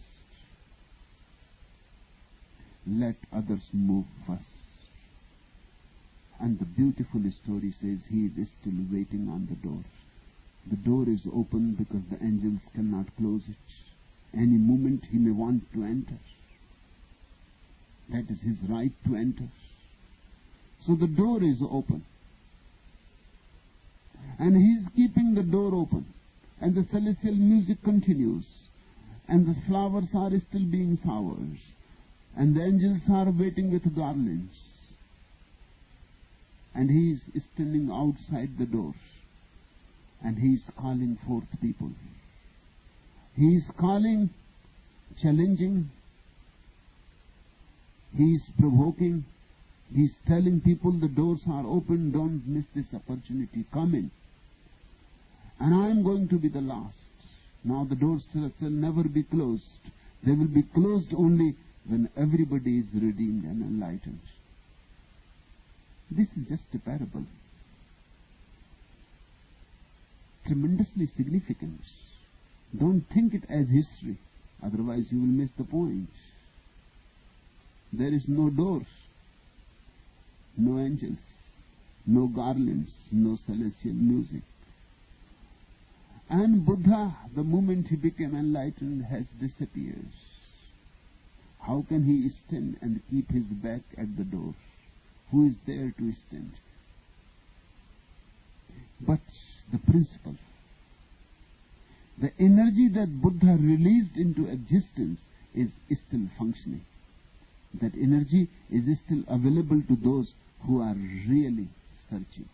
Let others move first. And the beautiful story says he is still waiting on the door. The door is open because the angels cannot close it. Any moment he may want to enter. That is his right to enter. So the door is open. And he is keeping the door open. And the celestial music continues. And the flowers are still being showered. And the angels are waiting with garlands. And he is standing outside the door. And he is calling forth people. He is calling, challenging. He is provoking. He is telling people the doors are open. Don't miss this opportunity. Come in. And I am going to be the last. Now the doors shall never be closed. They will be closed only when everybody is redeemed and enlightened. This is just a parable. Tremendously significant. Don't think it as history. Otherwise you will miss the point. There is no doors, no angels, no garlands, no celestial music. And Buddha, the moment he became enlightened, has disappeared. How can he stand and keep his back at the door? Who is there to stand? But the principle, the energy that Buddha released into existence is still functioning. That energy is still available to those who are really searching.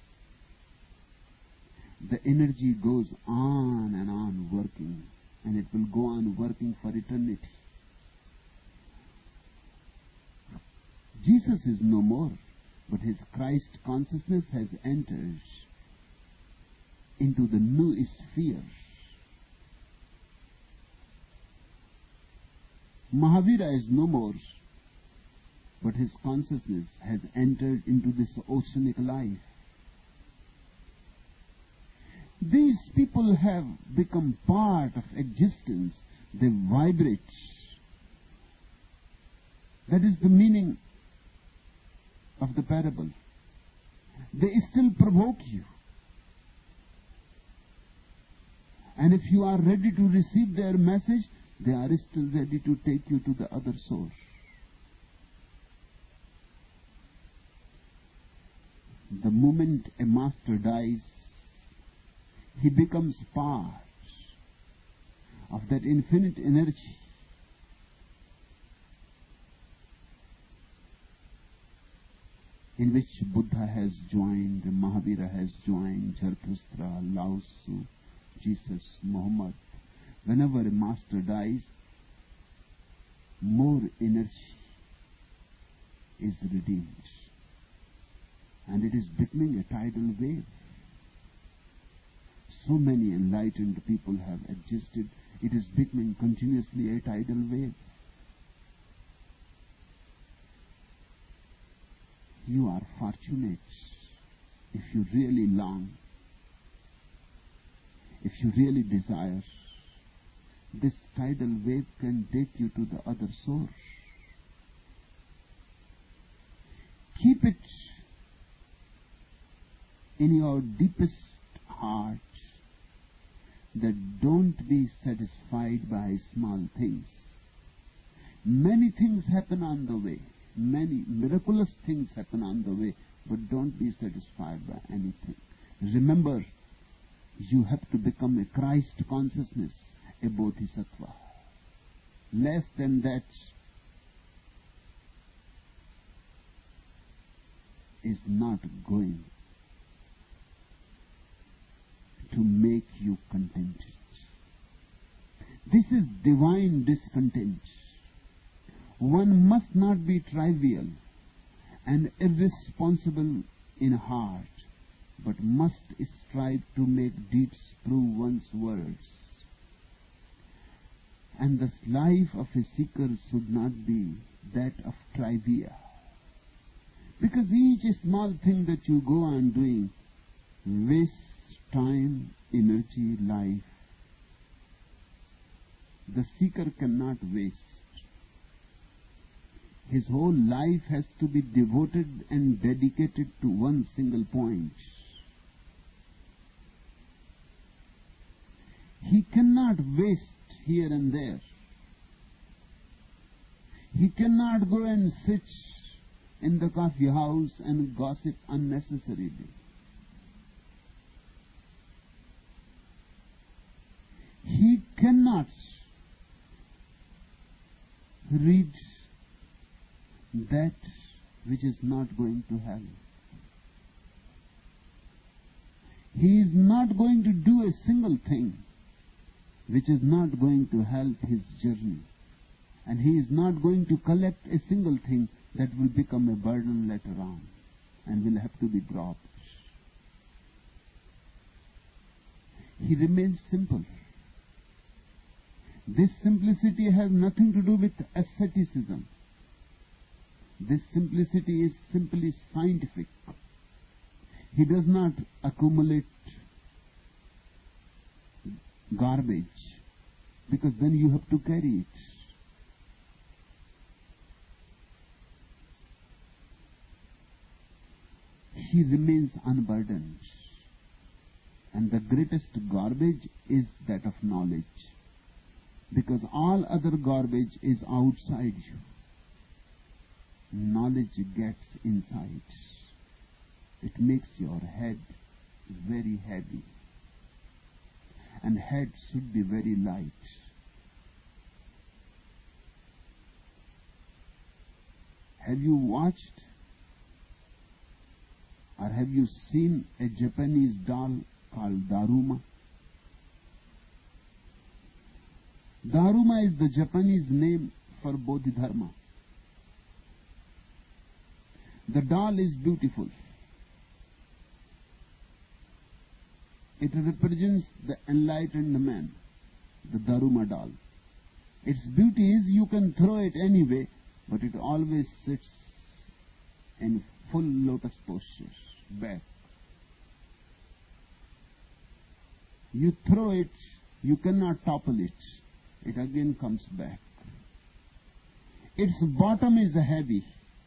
The energy goes on and on working, and it will go on working for eternity. Jesus is no more, but his Christ consciousness has entered into the new sphere. Mahavira is no more, but his consciousness has entered into this oceanic life. These people have become part of existence. They vibrate. That is the meaning of the parable. They still provoke you. And if you are ready to receive their message, they are still ready to take you to the other source. The moment a master dies, he becomes part of that infinite energy. In which Buddha has joined, Mahavira has joined, Zarathustra, Lao Tzu, Jesus, Muhammad. Whenever a master dies, more energy is redeemed. And it is becoming a tidal wave. So many enlightened people have existed, it is becoming continuously a tidal wave. You are fortunate if you really long, if you really desire. This tidal wave can take you to the other source. Keep it in your deepest heart that don't be satisfied by small things. Many things happen on the way. Many miraculous things happen on the way, but don't be satisfied by anything. Remember, you have to become a Christ consciousness, a Bodhisattva. Less than that, is not going to make you contented. This is divine discontent. One must not be trivial and irresponsible in heart, but must strive to make deeds prove one's words. And the life of a seeker should not be that of trivia. Because each small thing that you go on doing wastes time, energy, life. The seeker cannot waste. His whole life has to be devoted and dedicated to one single point. He cannot waste here and there. He cannot go and sit in the coffee house and gossip unnecessarily. He cannot read that which is not going to help. He is not going to do a single thing which is not going to help his journey. And he is not going to collect a single thing that will become a burden later on and will have to be dropped. He remains simple. This simplicity has nothing to do with asceticism. This simplicity is simply scientific. He does not accumulate garbage, because then you have to carry it. He remains unburdened. And the greatest garbage is that of knowledge, because all other garbage is outside you. Knowledge gets inside. It makes your head very heavy. And head should be very light. Have you watched or have you seen a Japanese doll called Daruma? Daruma is the Japanese name for Bodhidharma. The doll is beautiful. It represents the enlightened man, the Daruma doll. Its beauty is you can throw it anyway, but it always sits in full lotus posture, back. You throw it, you cannot topple it. It again comes back. Its bottom is heavy.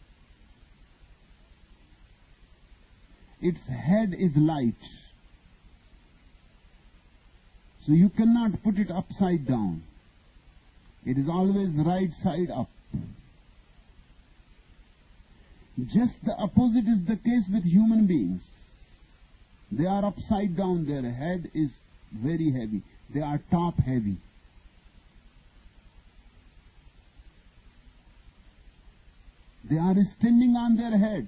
Its head is light. So you cannot put it upside down. It is always right side up. Just the opposite is the case with human beings. They are upside down. Their head is very heavy. They are top heavy. They are standing on their heads.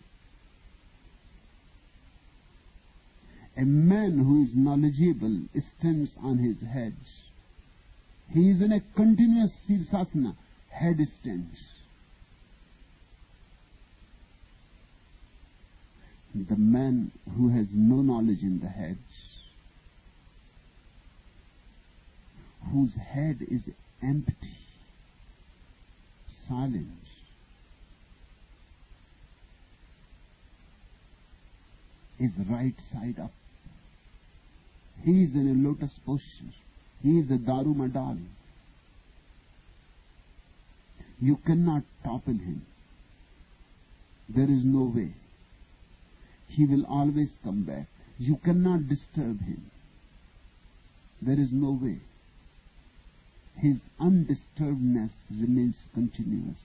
A man who is knowledgeable stands on his head. He is in a continuous sirsasana, headstand. The man who has no knowledge in the head, whose head is empty, silent, is right side up. He is in a lotus posture. He is a Daruma doll. You cannot topple him. There is no way. He will always come back. You cannot disturb him. There is no way. His undisturbedness remains continuous.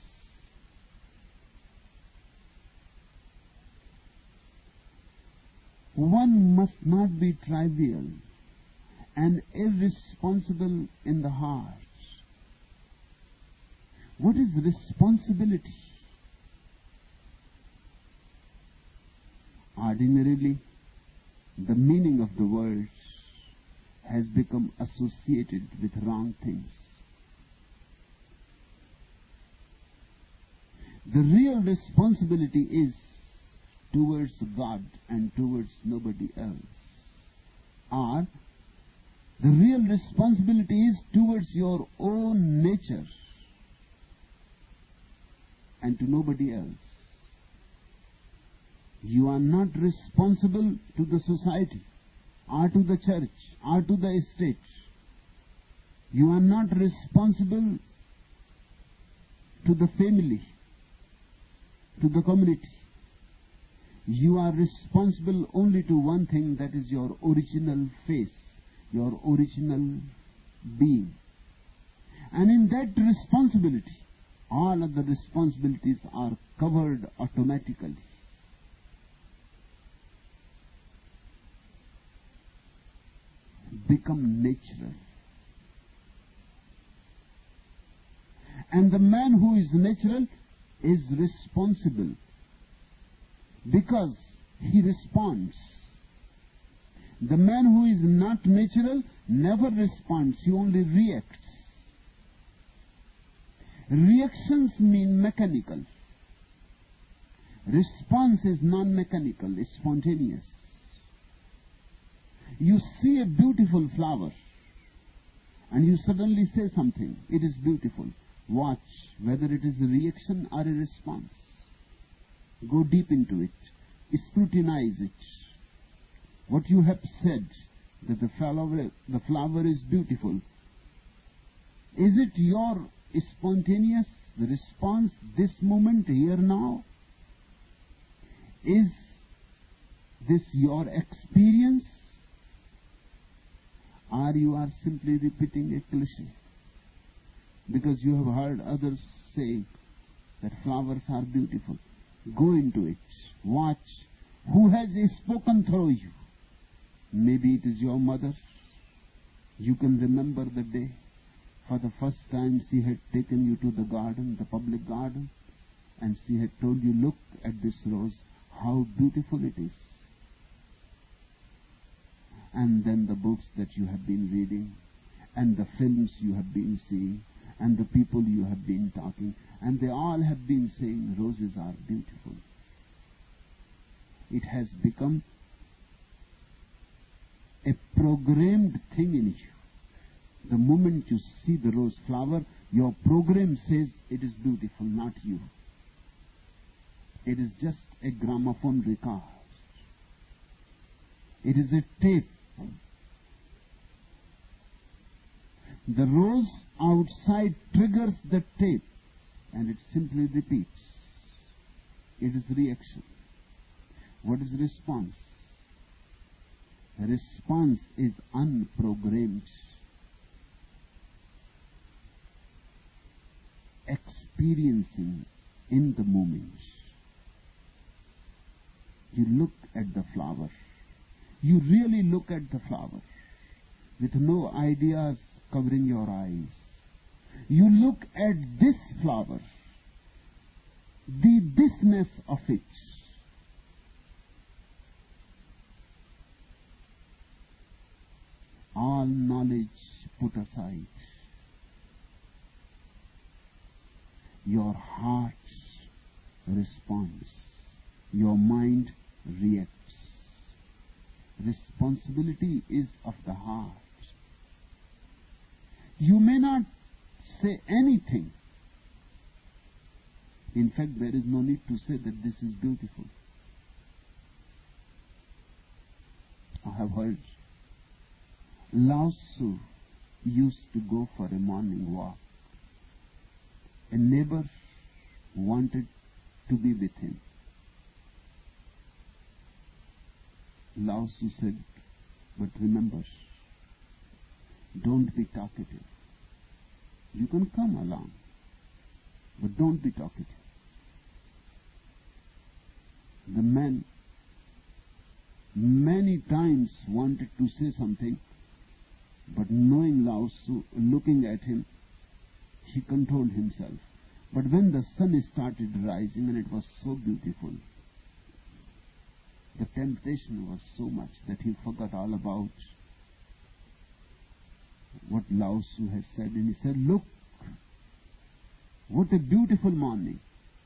One must not be trivial and irresponsible in the heart. What is responsibility? Ordinarily, the meaning of the words has become associated with wrong things. The real responsibility is towards God and towards nobody else. Or, the real responsibility is towards your own nature and to nobody else. You are not responsible to the society, or to the church, or to the estate. You are not responsible to the family, to the community. You are responsible only to one thing, that is your original face, your original being. And in that responsibility, all of the responsibilities are covered automatically. Become natural. And the man who is natural is responsible because he responds. The man who is not natural never responds, he only reacts. Reactions mean mechanical. Response is non-mechanical, it's spontaneous. You see a beautiful flower and you suddenly say something. It is beautiful. Watch whether it is a reaction or a response. Go deep into it. Scrutinize it. What you have said, that the flower is beautiful, is it your spontaneous response this moment, here now? Is this your experience? Or you are simply repeating a cliche because you have heard others say that flowers are beautiful. Go into it. Watch who has spoken through you. Maybe it is your mother. You can remember the day for the first time she had taken you to the garden, the public garden, and she had told you, look at this rose, how beautiful it is. And then the books that you have been reading, and the films you have been seeing, and the people you have been talking, and they all have been saying roses are beautiful. It has become a programmed thing in you. The moment you see the rose flower, your program says it is beautiful, not you. It is just a gramophone record. It is a tape. The rose outside triggers the tape and it simply repeats. It is reaction. What is response? Response is unprogrammed. Experiencing in the moment. You look at the flower. You really look at the flower with no ideas covering your eyes. You look at this flower, the thisness of it. All knowledge put aside. Your heart responds. Your mind reacts. Responsibility is of the heart. You may not say anything. In fact, there is no need to say that this is beautiful. I have heard Lao Tzu used to go for a morning walk. A neighbor wanted to be with him. Lao Tzu said, but remember, don't be talkative. You can come along, but don't be talkative. The man many times wanted to say something, but knowing Lao Tzu, looking at him, he controlled himself. But when the sun started rising and it was so beautiful, The temptation was so much that he forgot all about what Lao Tzu has said, and he said, "Look, what a beautiful morning."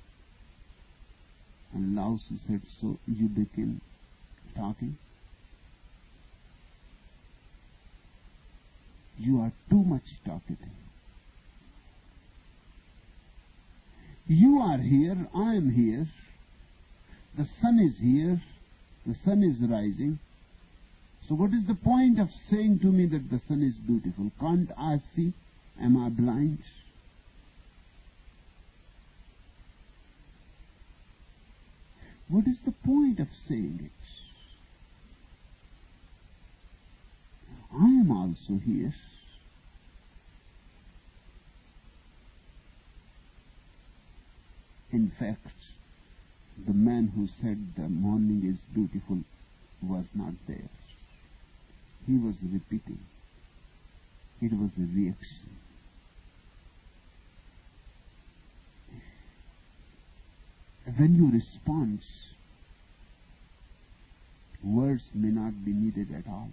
And Lao Tzu said, "So you begin talking? You are too much talkative. You are here, I am here, the sun is here, the sun is rising. So what is the point of saying to me that the sun is beautiful? Can't I see? Am I blind?" What is the point of saying it? I am also here. In fact, the man who said the morning is beautiful was not there. He was repeating. It was a reaction. When you respond, words may not be needed at all,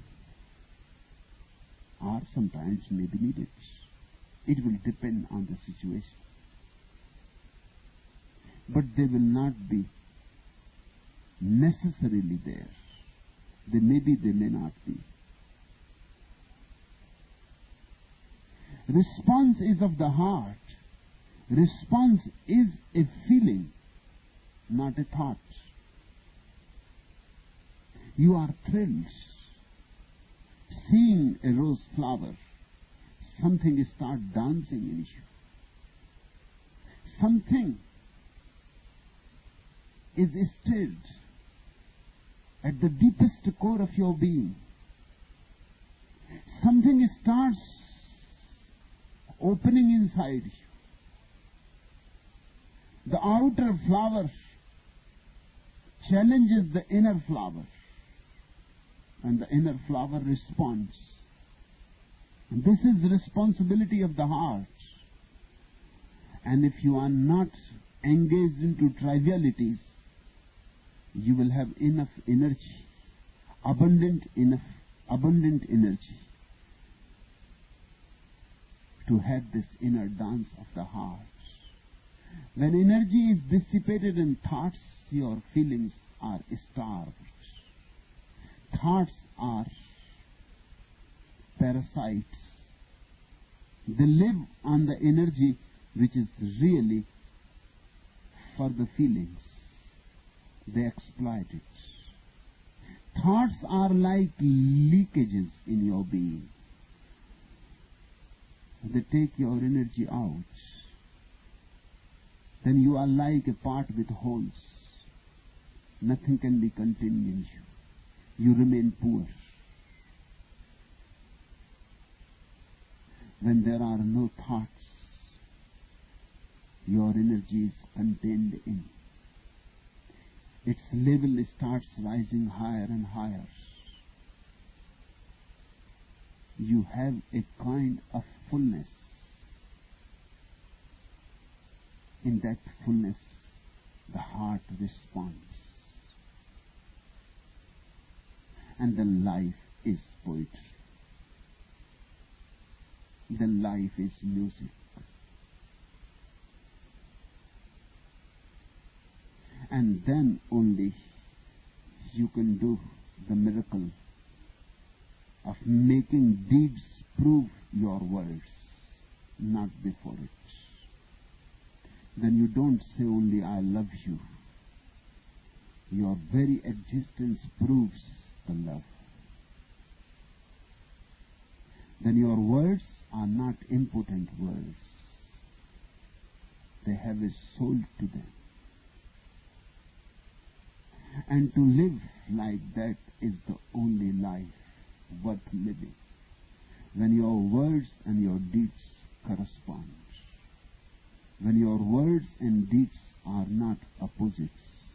or sometimes may be needed. It will depend on the situation. But they will not be necessarily there. They may be, they may not be. Response is of the heart. Response is a feeling, not a thought. You are thrilled seeing a rose flower. Something starts dancing in you. Something is stirred at the deepest core of your being. Something starts opening inside you. The outer flower challenges the inner flower, and the inner flower responds. And this is the responsibility of the heart. And if you are not engaged into trivialities, you will have enough energy, abundant energy to have this inner dance of the heart. When energy is dissipated in thoughts, your feelings are starved. Thoughts are parasites. They live on the energy which is really for the feelings. They exploit it. Thoughts are like leakages in your being. They take your energy out. Then you are like a pot with holes. Nothing can be contained in you. You remain poor. When there are no thoughts, your energy is contained in. Its level starts rising higher and higher. You have a kind of fullness. In that fullness, the heart responds. And the life is poetry. The life is music. And then only you can do the miracle of making deeds prove your words, not before it. Then you don't say only "I love you." Your very existence proves the love. Then your words are not impotent words. They have a soul to them. And to live like that is the only life worth living. When your words and your deeds correspond. When your words and deeds are not opposites.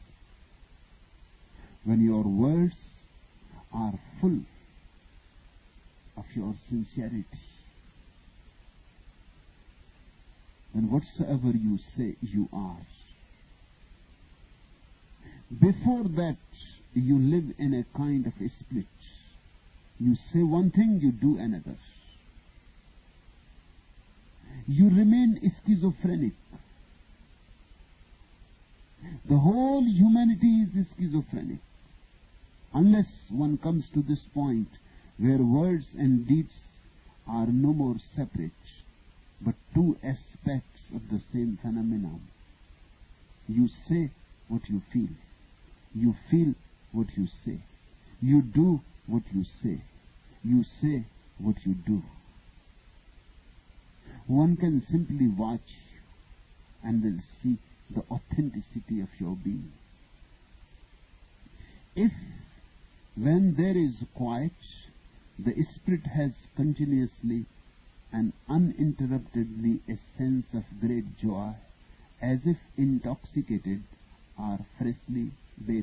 When your words are full of your sincerity. Then whatsoever you say, you are. Before that, you live in a kind of a split. You say one thing, you do another. You remain schizophrenic. The whole humanity is schizophrenic. Unless one comes to this point where words and deeds are no more separate, but two aspects of the same phenomenon. You say what you feel. You feel what you say. You do what you say. You say what you do. One can simply watch you and will see the authenticity of your being. If, when there is quiet, the spirit has continuously and uninterruptedly a sense of great joy, as if intoxicated or freshly bathed.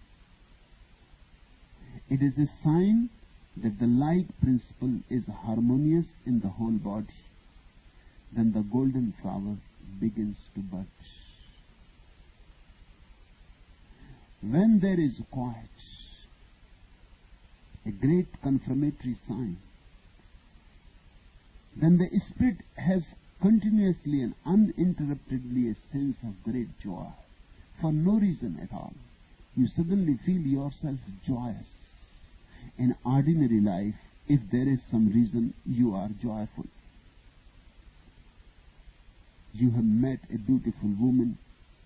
It is a sign that the light principle is harmonious in the whole body. Then the golden flower begins to bud. When there is quiet, a great confirmatory sign, then the spirit has continuously and uninterruptedly a sense of great joy, for no reason at all. You suddenly feel yourself joyous. In ordinary life, if there is some reason, you are joyful. You have met a beautiful woman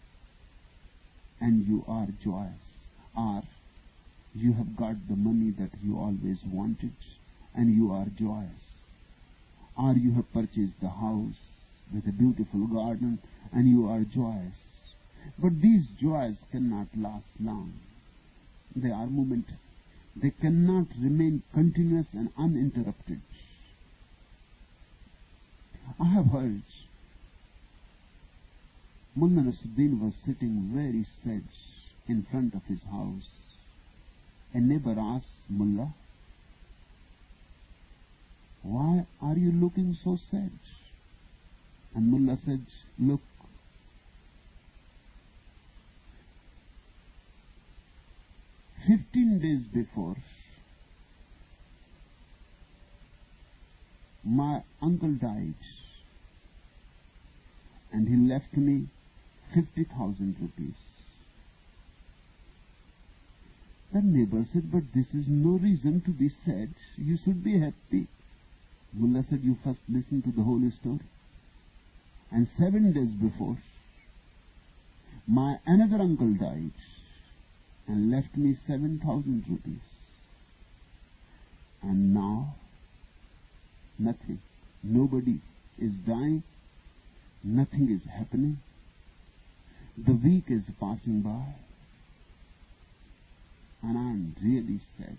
and you are joyous. Or you have got the money that you always wanted and you are joyous. Or you have purchased a house with a beautiful garden and you are joyous. But these joys cannot last long. They are momentary. They cannot remain continuous and uninterrupted. I have heard Mullah Nasruddin was sitting very sad in front of his house. A neighbor asked Mullah, "Why are you looking so sad?" And Mullah said, "Look, days before, my uncle died and he left me 50,000 rupees. The neighbor said, "But this is no reason to be sad. You should be happy." Mullah said, "You first listen to the whole story." And 7 days before, my another uncle died and left me 7,000 rupees. And now, nothing. Nobody is dying. Nothing is happening. The week is passing by. And I am really sad.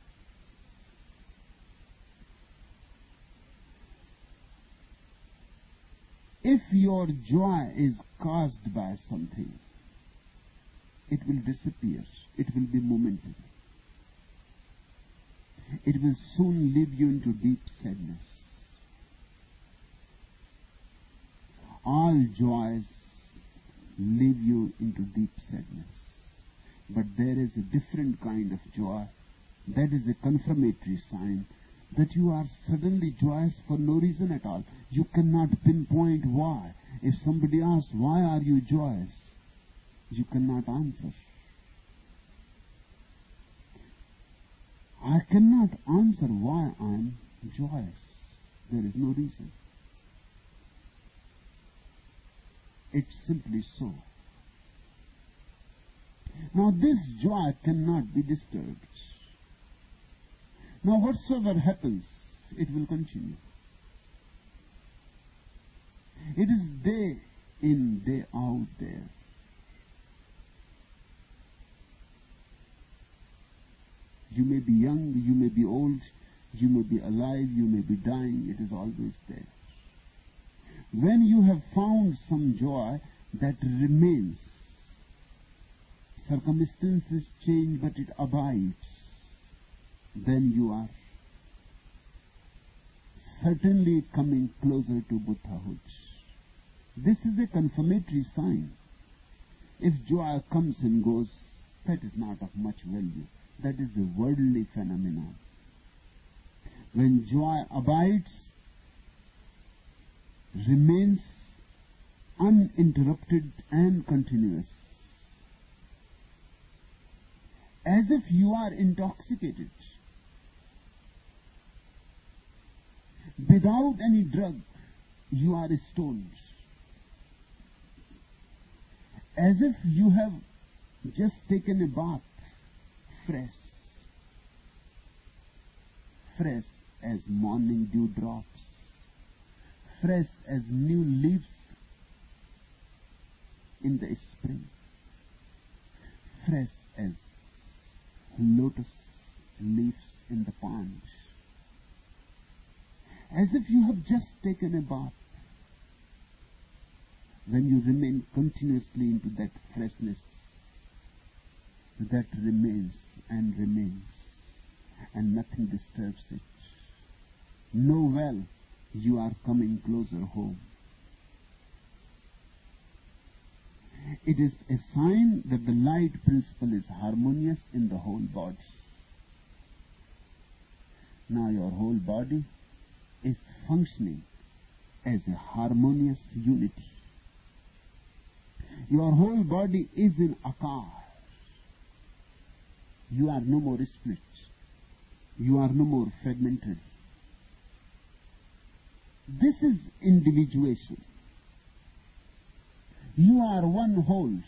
If your joy is caused by something, it will disappear. It will be momentary. It will soon leave you into deep sadness. All joys leave you into deep sadness. But there is a different kind of joy. That is a confirmatory sign that you are suddenly joyous for no reason at all. You cannot pinpoint why. If somebody asks, "Why are you joyous?" you cannot answer. I cannot answer why I am joyous. There is no reason. It's simply so. Now this joy cannot be disturbed. Now whatsoever happens, it will continue. It is day in, day out there. You may be young, you may be old, you may be alive, you may be dying, it is always there. When you have found some joy that remains, circumstances change but it abides, then you are certainly coming closer to Buddhahood. This is a confirmatory sign. If joy comes and goes, that is not of much value. That is a worldly phenomenon. When joy abides, remains uninterrupted and continuous, as if you are intoxicated, without any drug, you are stoned, as if you have just taken a bath, fresh as morning dewdrops, fresh as new leaves in the spring, fresh as lotus leaves in the pond, as if you have just taken a bath. When you remain continuously into that freshness, that remains, and nothing disturbs it. Know well you are coming closer home. It is a sign that the light principle is harmonious in the whole body. Now your whole body is functioning as a harmonious unity. Your whole body is in akar. You are no more split. You are no more fragmentary. This is individuation. You are one whole.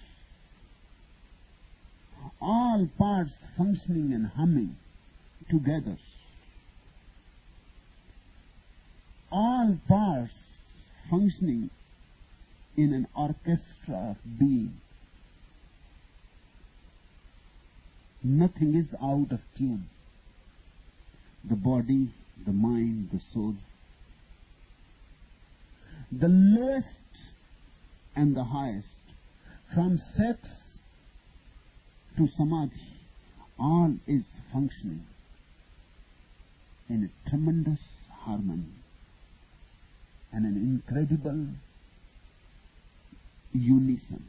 All parts functioning and humming together. All parts functioning in an orchestra of being. Nothing is out of tune. The body, the mind, the soul. The lowest and the highest, from sex to samadhi, all is functioning in a tremendous harmony and an incredible unison.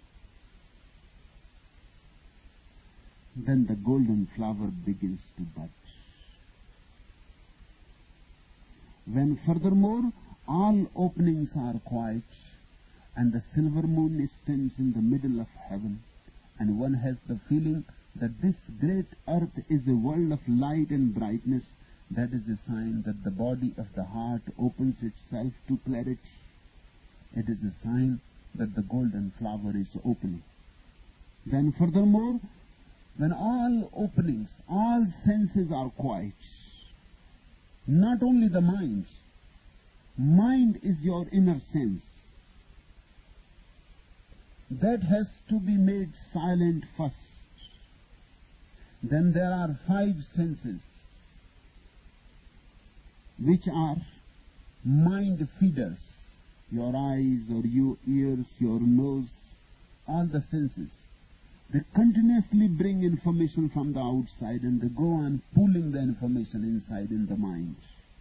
Then the golden flower begins to bud. When furthermore all openings are quiet, and the silver moon stands in the middle of heaven, and one has the feeling that this great earth is a world of light and brightness, that is a sign that the body of the heart opens itself to clarity. It is a sign that the golden flower is opening. Then furthermore, when all openings, all senses are quiet, not only the mind is your inner sense. That has to be made silent first. Then there are 5 senses, which are mind feeders. Your eyes or your ears, your nose, all the senses. They continuously bring information from the outside and they go on pulling the information inside in the mind.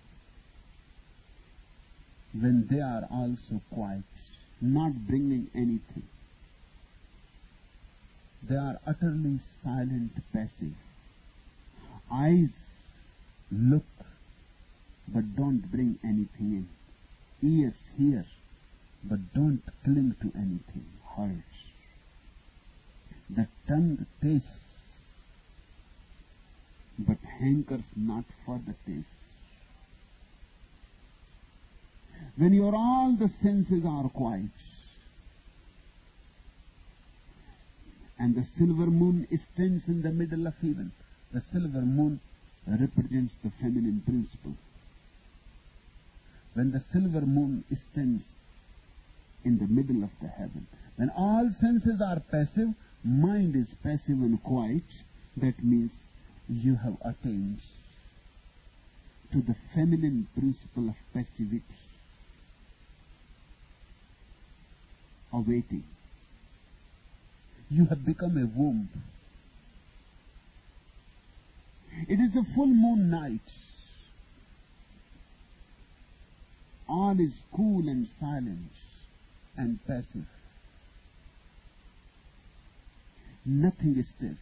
When they are also quiet, not bringing anything, they are utterly silent, passive. Eyes look but don't bring anything in. Ears hear but don't cling to anything, heart. The tongue tastes but hankers not for the taste. When all the senses are quiet and the silver moon stands in the middle of heaven, the silver moon represents the feminine principle. When the silver moon stands in the middle of the heaven, when all senses are passive, mind is passive and quiet, that means you have attained to the feminine principle of passivity, awaiting. You have become a womb. It is a full moon night. All is cool and silent and passive. nothing stirs.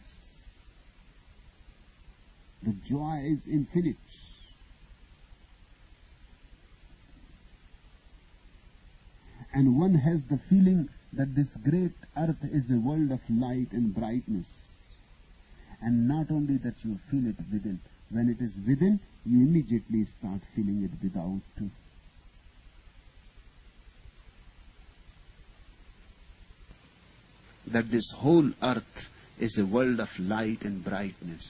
The joy is infinite. And one has the feeling that this great earth is a world of light and brightness. And not only that you feel it within, when it is within, you immediately start feeling it without too. That this whole earth is a world of light and brightness.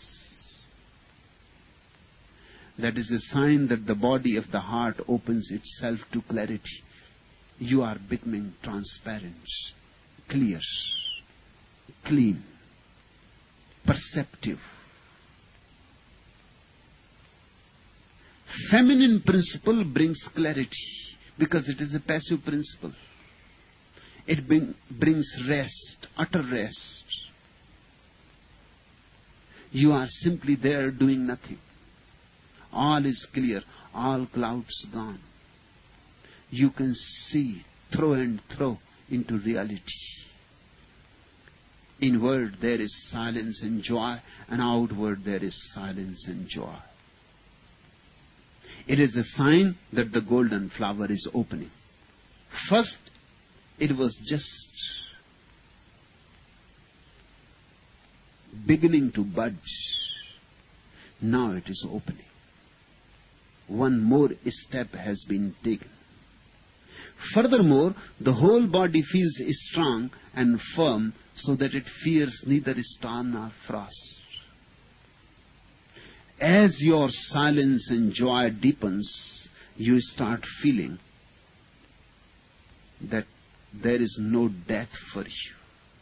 That is a sign that the body of the heart opens itself to clarity. You are becoming transparent, clear, clean, perceptive. Feminine principle brings clarity because it is a passive principle. It brings rest, utter rest. You are simply there doing nothing. All is clear, all clouds gone. You can see through and through into reality. Inward there is silence and joy, and outward there is silence and joy. It is a sign that the golden flower is opening. First, it was just beginning to budge. Now it is opening. One more step has been taken. Furthermore, the whole body feels strong and firm so that it fears neither storm nor frost. As your silence and joy deepens, you start feeling that there is no death for you.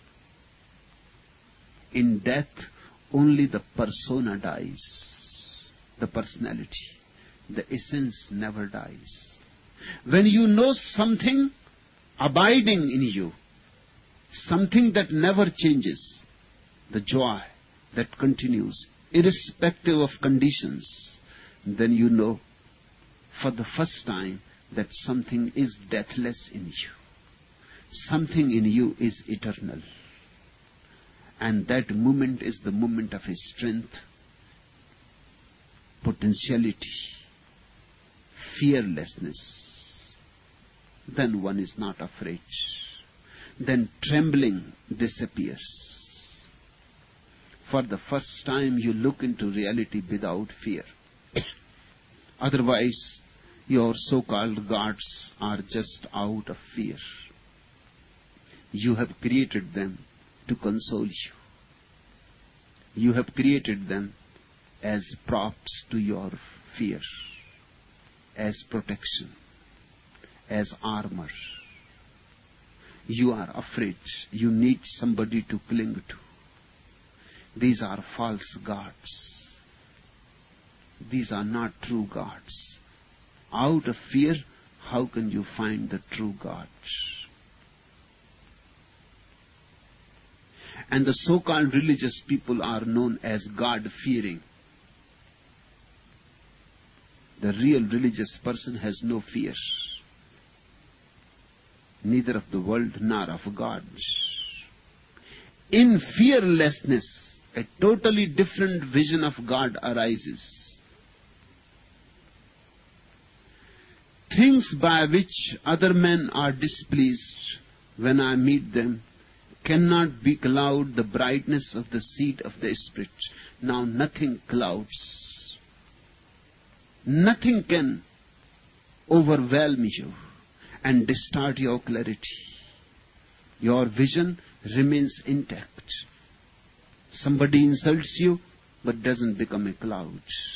In death, only the persona dies, the personality. The essence never dies. When you know something abiding in you, something that never changes, the joy that continues, irrespective of conditions, then you know for the first time that something is deathless in you. Something in you is eternal. And that moment is the moment of strength, potentiality, fearlessness. Then one is not afraid. Then trembling disappears. For the first time you look into reality without fear. Otherwise, your so-called gods are just out of fear. You have created them to console you. You have created them as props to your fear, as protection, as armor. You are afraid. You need somebody to cling to. These are false gods. These are not true gods. Out of fear, how can you find the true God? And the so-called religious people are known as God-fearing. The real religious person has no fear, neither of the world nor of God. In fearlessness, a totally different vision of God arises. Things by which other men are displeased when I meet them cannot becloud the brightness of the seed of the Spirit. Now nothing clouds. Nothing can overwhelm you and distort your clarity. Your vision remains intact. Somebody insults you, but doesn't become a cloud.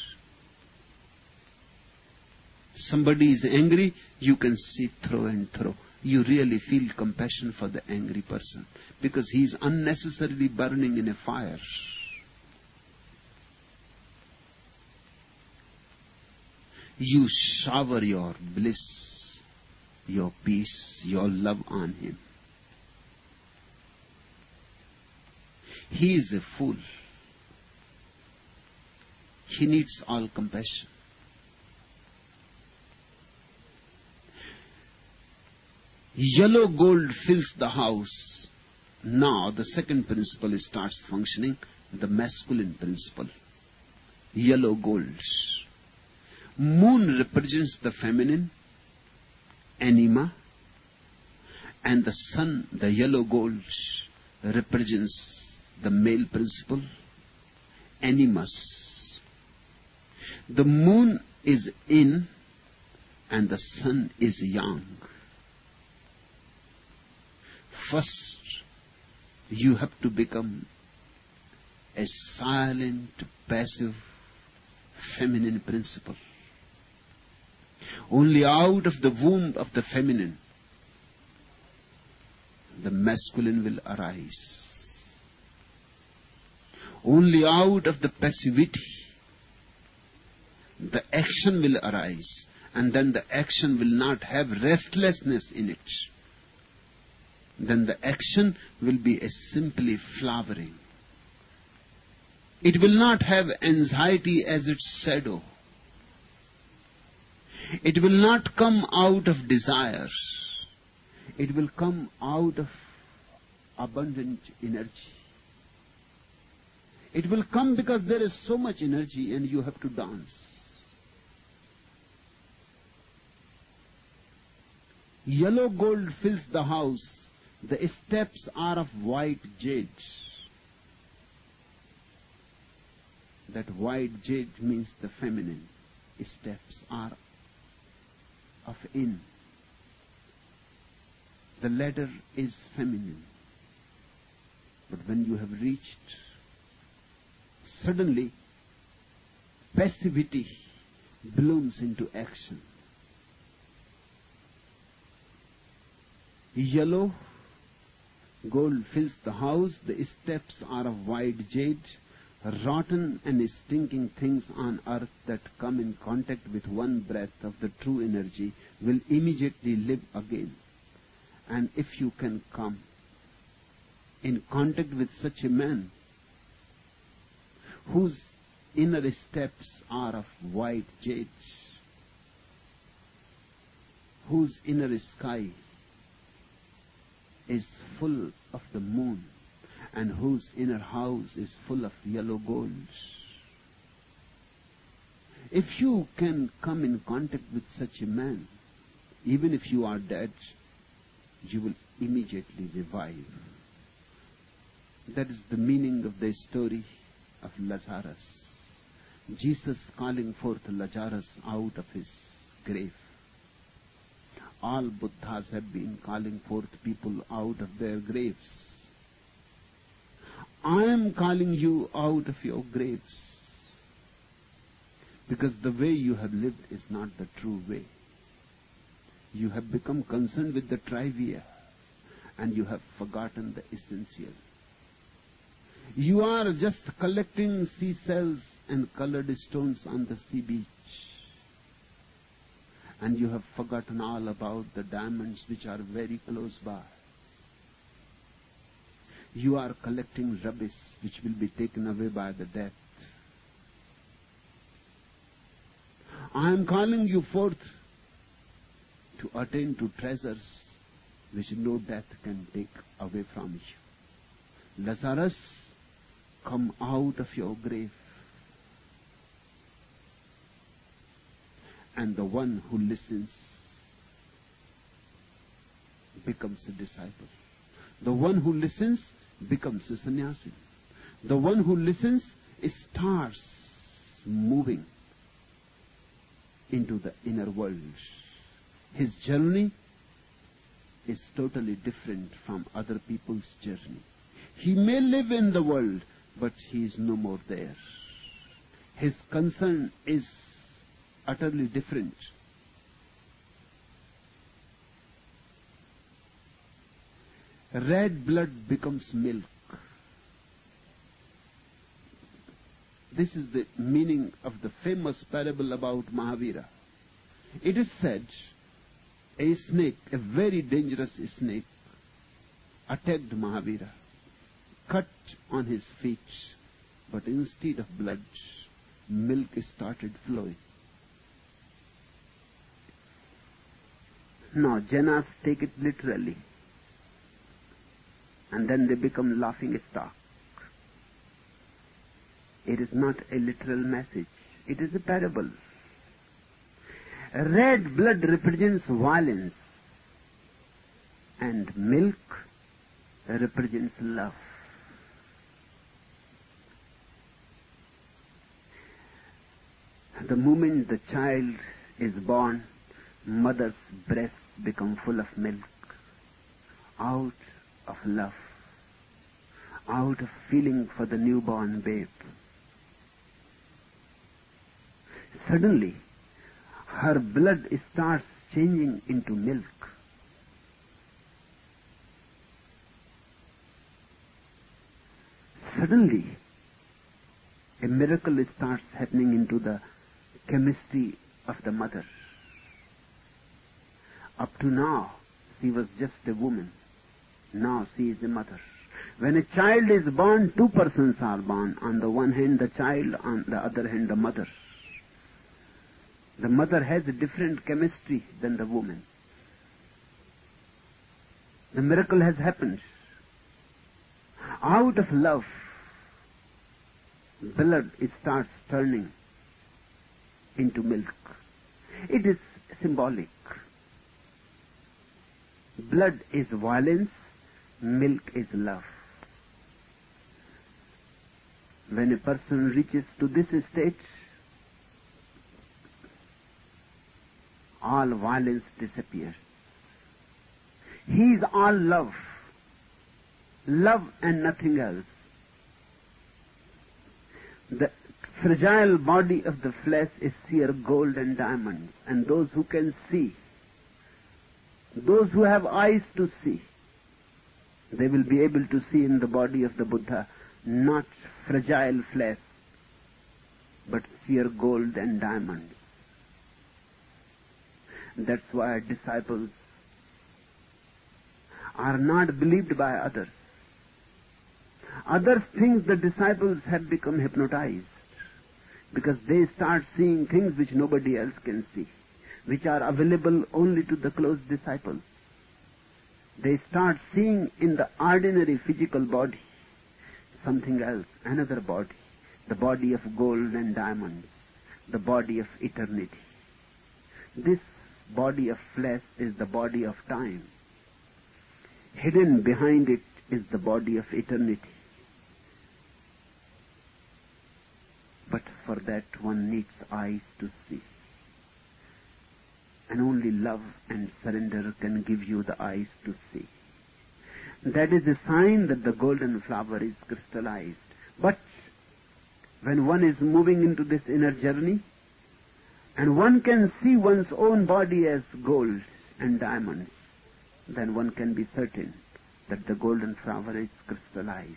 Somebody is angry, you can see through and through. You really feel compassion for the angry person because he is unnecessarily burning in a fire. You shower your bliss, your peace, your love on him. He is a fool. He needs all compassion. Yellow gold fills the house. Now the second principle starts functioning, the masculine principle. Yellow gold. Moon represents the feminine, anima, and the sun, the yellow gold, represents the male principle, animus. The moon is yin and the sun is yang. First, you have to become a silent, passive, feminine principle. Only out of the womb of the feminine, the masculine will arise. Only out of the passivity, the action will arise. And then the action will not have restlessness in it. Then the action will be a simply flowering. It will not have anxiety as its shadow. It will not come out of desire. It will come out of abundant energy. It will come because there is so much energy and you have to dance. Yellow gold fills the house. The steps are of white jade. That white jade means the feminine. Steps are of yin. The ladder is feminine. But when you have reached, suddenly passivity blooms into action. Yellow gold fills the house. The steps are of white jade. Rotten and stinking things on earth that come in contact with one breath of the true energy will immediately live again. And if you can come in contact with such a man whose inner steps are of white jade, whose inner sky is full of the moon, and whose inner house is full of yellow gold. If you can come in contact with such a man, even if you are dead, you will immediately revive. That is the meaning of the story of Lazarus. Jesus calling forth Lazarus out of his grave. All Buddhas have been calling forth people out of their graves. I am calling you out of your graves, because the way you have lived is not the true way. You have become concerned with the trivia and you have forgotten the essential. You are just collecting seashells and colored stones on the sea beach, and you have forgotten all about the diamonds which are very close by. You are collecting rubbish which will be taken away by the death. I am calling you forth to attain to treasures which no death can take away from you. Lazarus, come out of your grave. And the one who listens becomes a disciple. The one who listens becomes a sannyasi. The one who listens starts moving into the inner world. His journey is totally different from other people's journey. He may live in the world, but he is no more there. His concern is utterly different. Red blood becomes milk. This is the meaning of the famous parable about Mahavira. It is said a snake, a very dangerous snake, attacked Mahavira, cut on his feet, but instead of blood, milk started flowing. Now, Jainas take it literally. and then they become laughing stock. It is not a literal message. It is a parable. Red blood represents violence, and milk represents love. The moment the child is born, mother's breasts become full of milk, out of love, out of feeling for the newborn babe. Suddenly, her blood starts changing into milk. Suddenly, a miracle starts happening into the chemistry of the mother. Up to now, she was just a woman. Now she is a mother. When a child is born, two persons are born. On the one hand, the child, on the other hand, the mother. The mother has a different chemistry than the woman. The miracle has happened. Out of love, blood starts turning into milk. It is symbolic. Blood is violence, milk is love. When a person reaches to this state, all violence disappears. He is all love. Love and nothing else. The fragile body of the flesh is sheer gold and diamonds, and those who can see, those who have eyes to see, they will be able to see in the body of the Buddha not fragile flesh, but sheer gold and diamonds. That's why disciples are not believed by others. Others think the disciples have become hypnotized because they start seeing things which nobody else can see, which are available only to the close disciples. They start seeing in the ordinary physical body something else, another body, the body of gold and diamonds, the body of eternity. This body of flesh is the body of time. Hidden behind it is the body of eternity. But for that one needs eyes to see. And only love and surrender can give you the eyes to see. That is a sign that the golden flower is crystallized. But when one is moving into this inner journey, and one can see one's own body as gold and diamonds, then one can be certain that the golden flower is crystallized.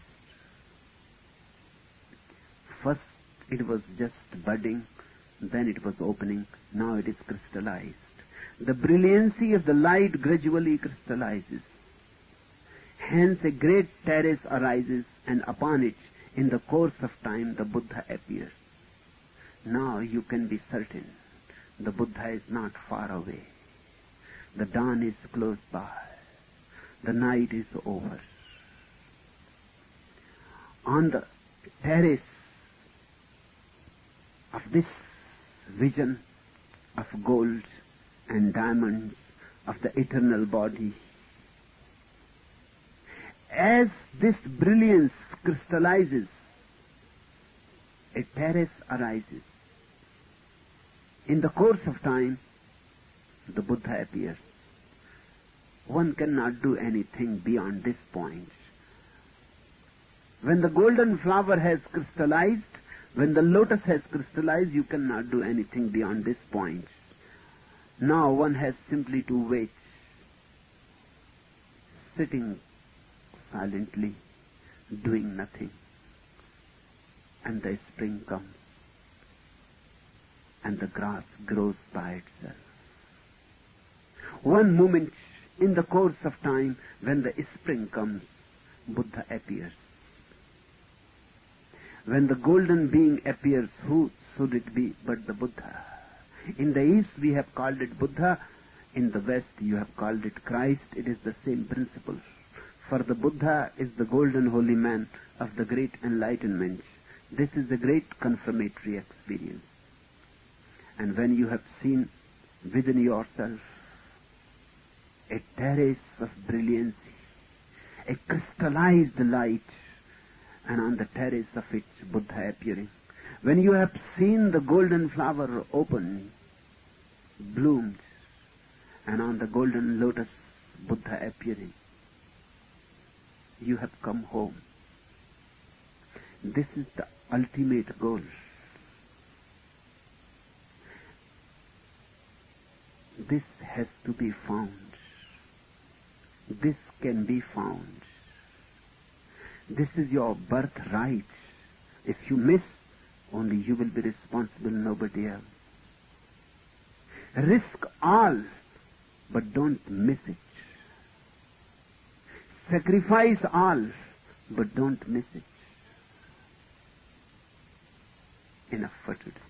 First it was just budding, then it was opening, now it is crystallized. The brilliancy of the light gradually crystallizes. Hence a great terrace arises, and upon it, in the course of time, the Buddha appears. Now you can be certain the Buddha is not far away. The dawn is close by. The night is over. On the terrace of this vision of gold and diamonds of the eternal body, as this brilliance crystallizes, a terrace arises. In the course of time, the Buddha appears. One cannot do anything beyond this point. When the golden flower has crystallized, when the lotus has crystallized, you cannot do anything beyond this point. Now one has simply to wait, sitting silently, doing nothing. And the spring comes, and the grass grows by itself. One moment in the course of time, when the spring comes, Buddha appears. When the golden being appears, who should it be but the Buddha? In the East we have called it Buddha, in the West you have called it Christ. It is the same principle. For the Buddha is the golden holy man of the great enlightenment. This is a great confirmatory experience. And when you have seen within yourself a terrace of brilliancy, a crystallized light, and on the terrace of it Buddha appearing, when you have seen the golden flower open, bloomed, and on the golden lotus Buddha appearing, you have come home. This is the ultimate goal. This has to be found. This can be found. This is your birthright. If you miss, only you will be responsible, nobody else. Risk all, but don't miss it. Sacrifice all, but don't miss it. Enough for today.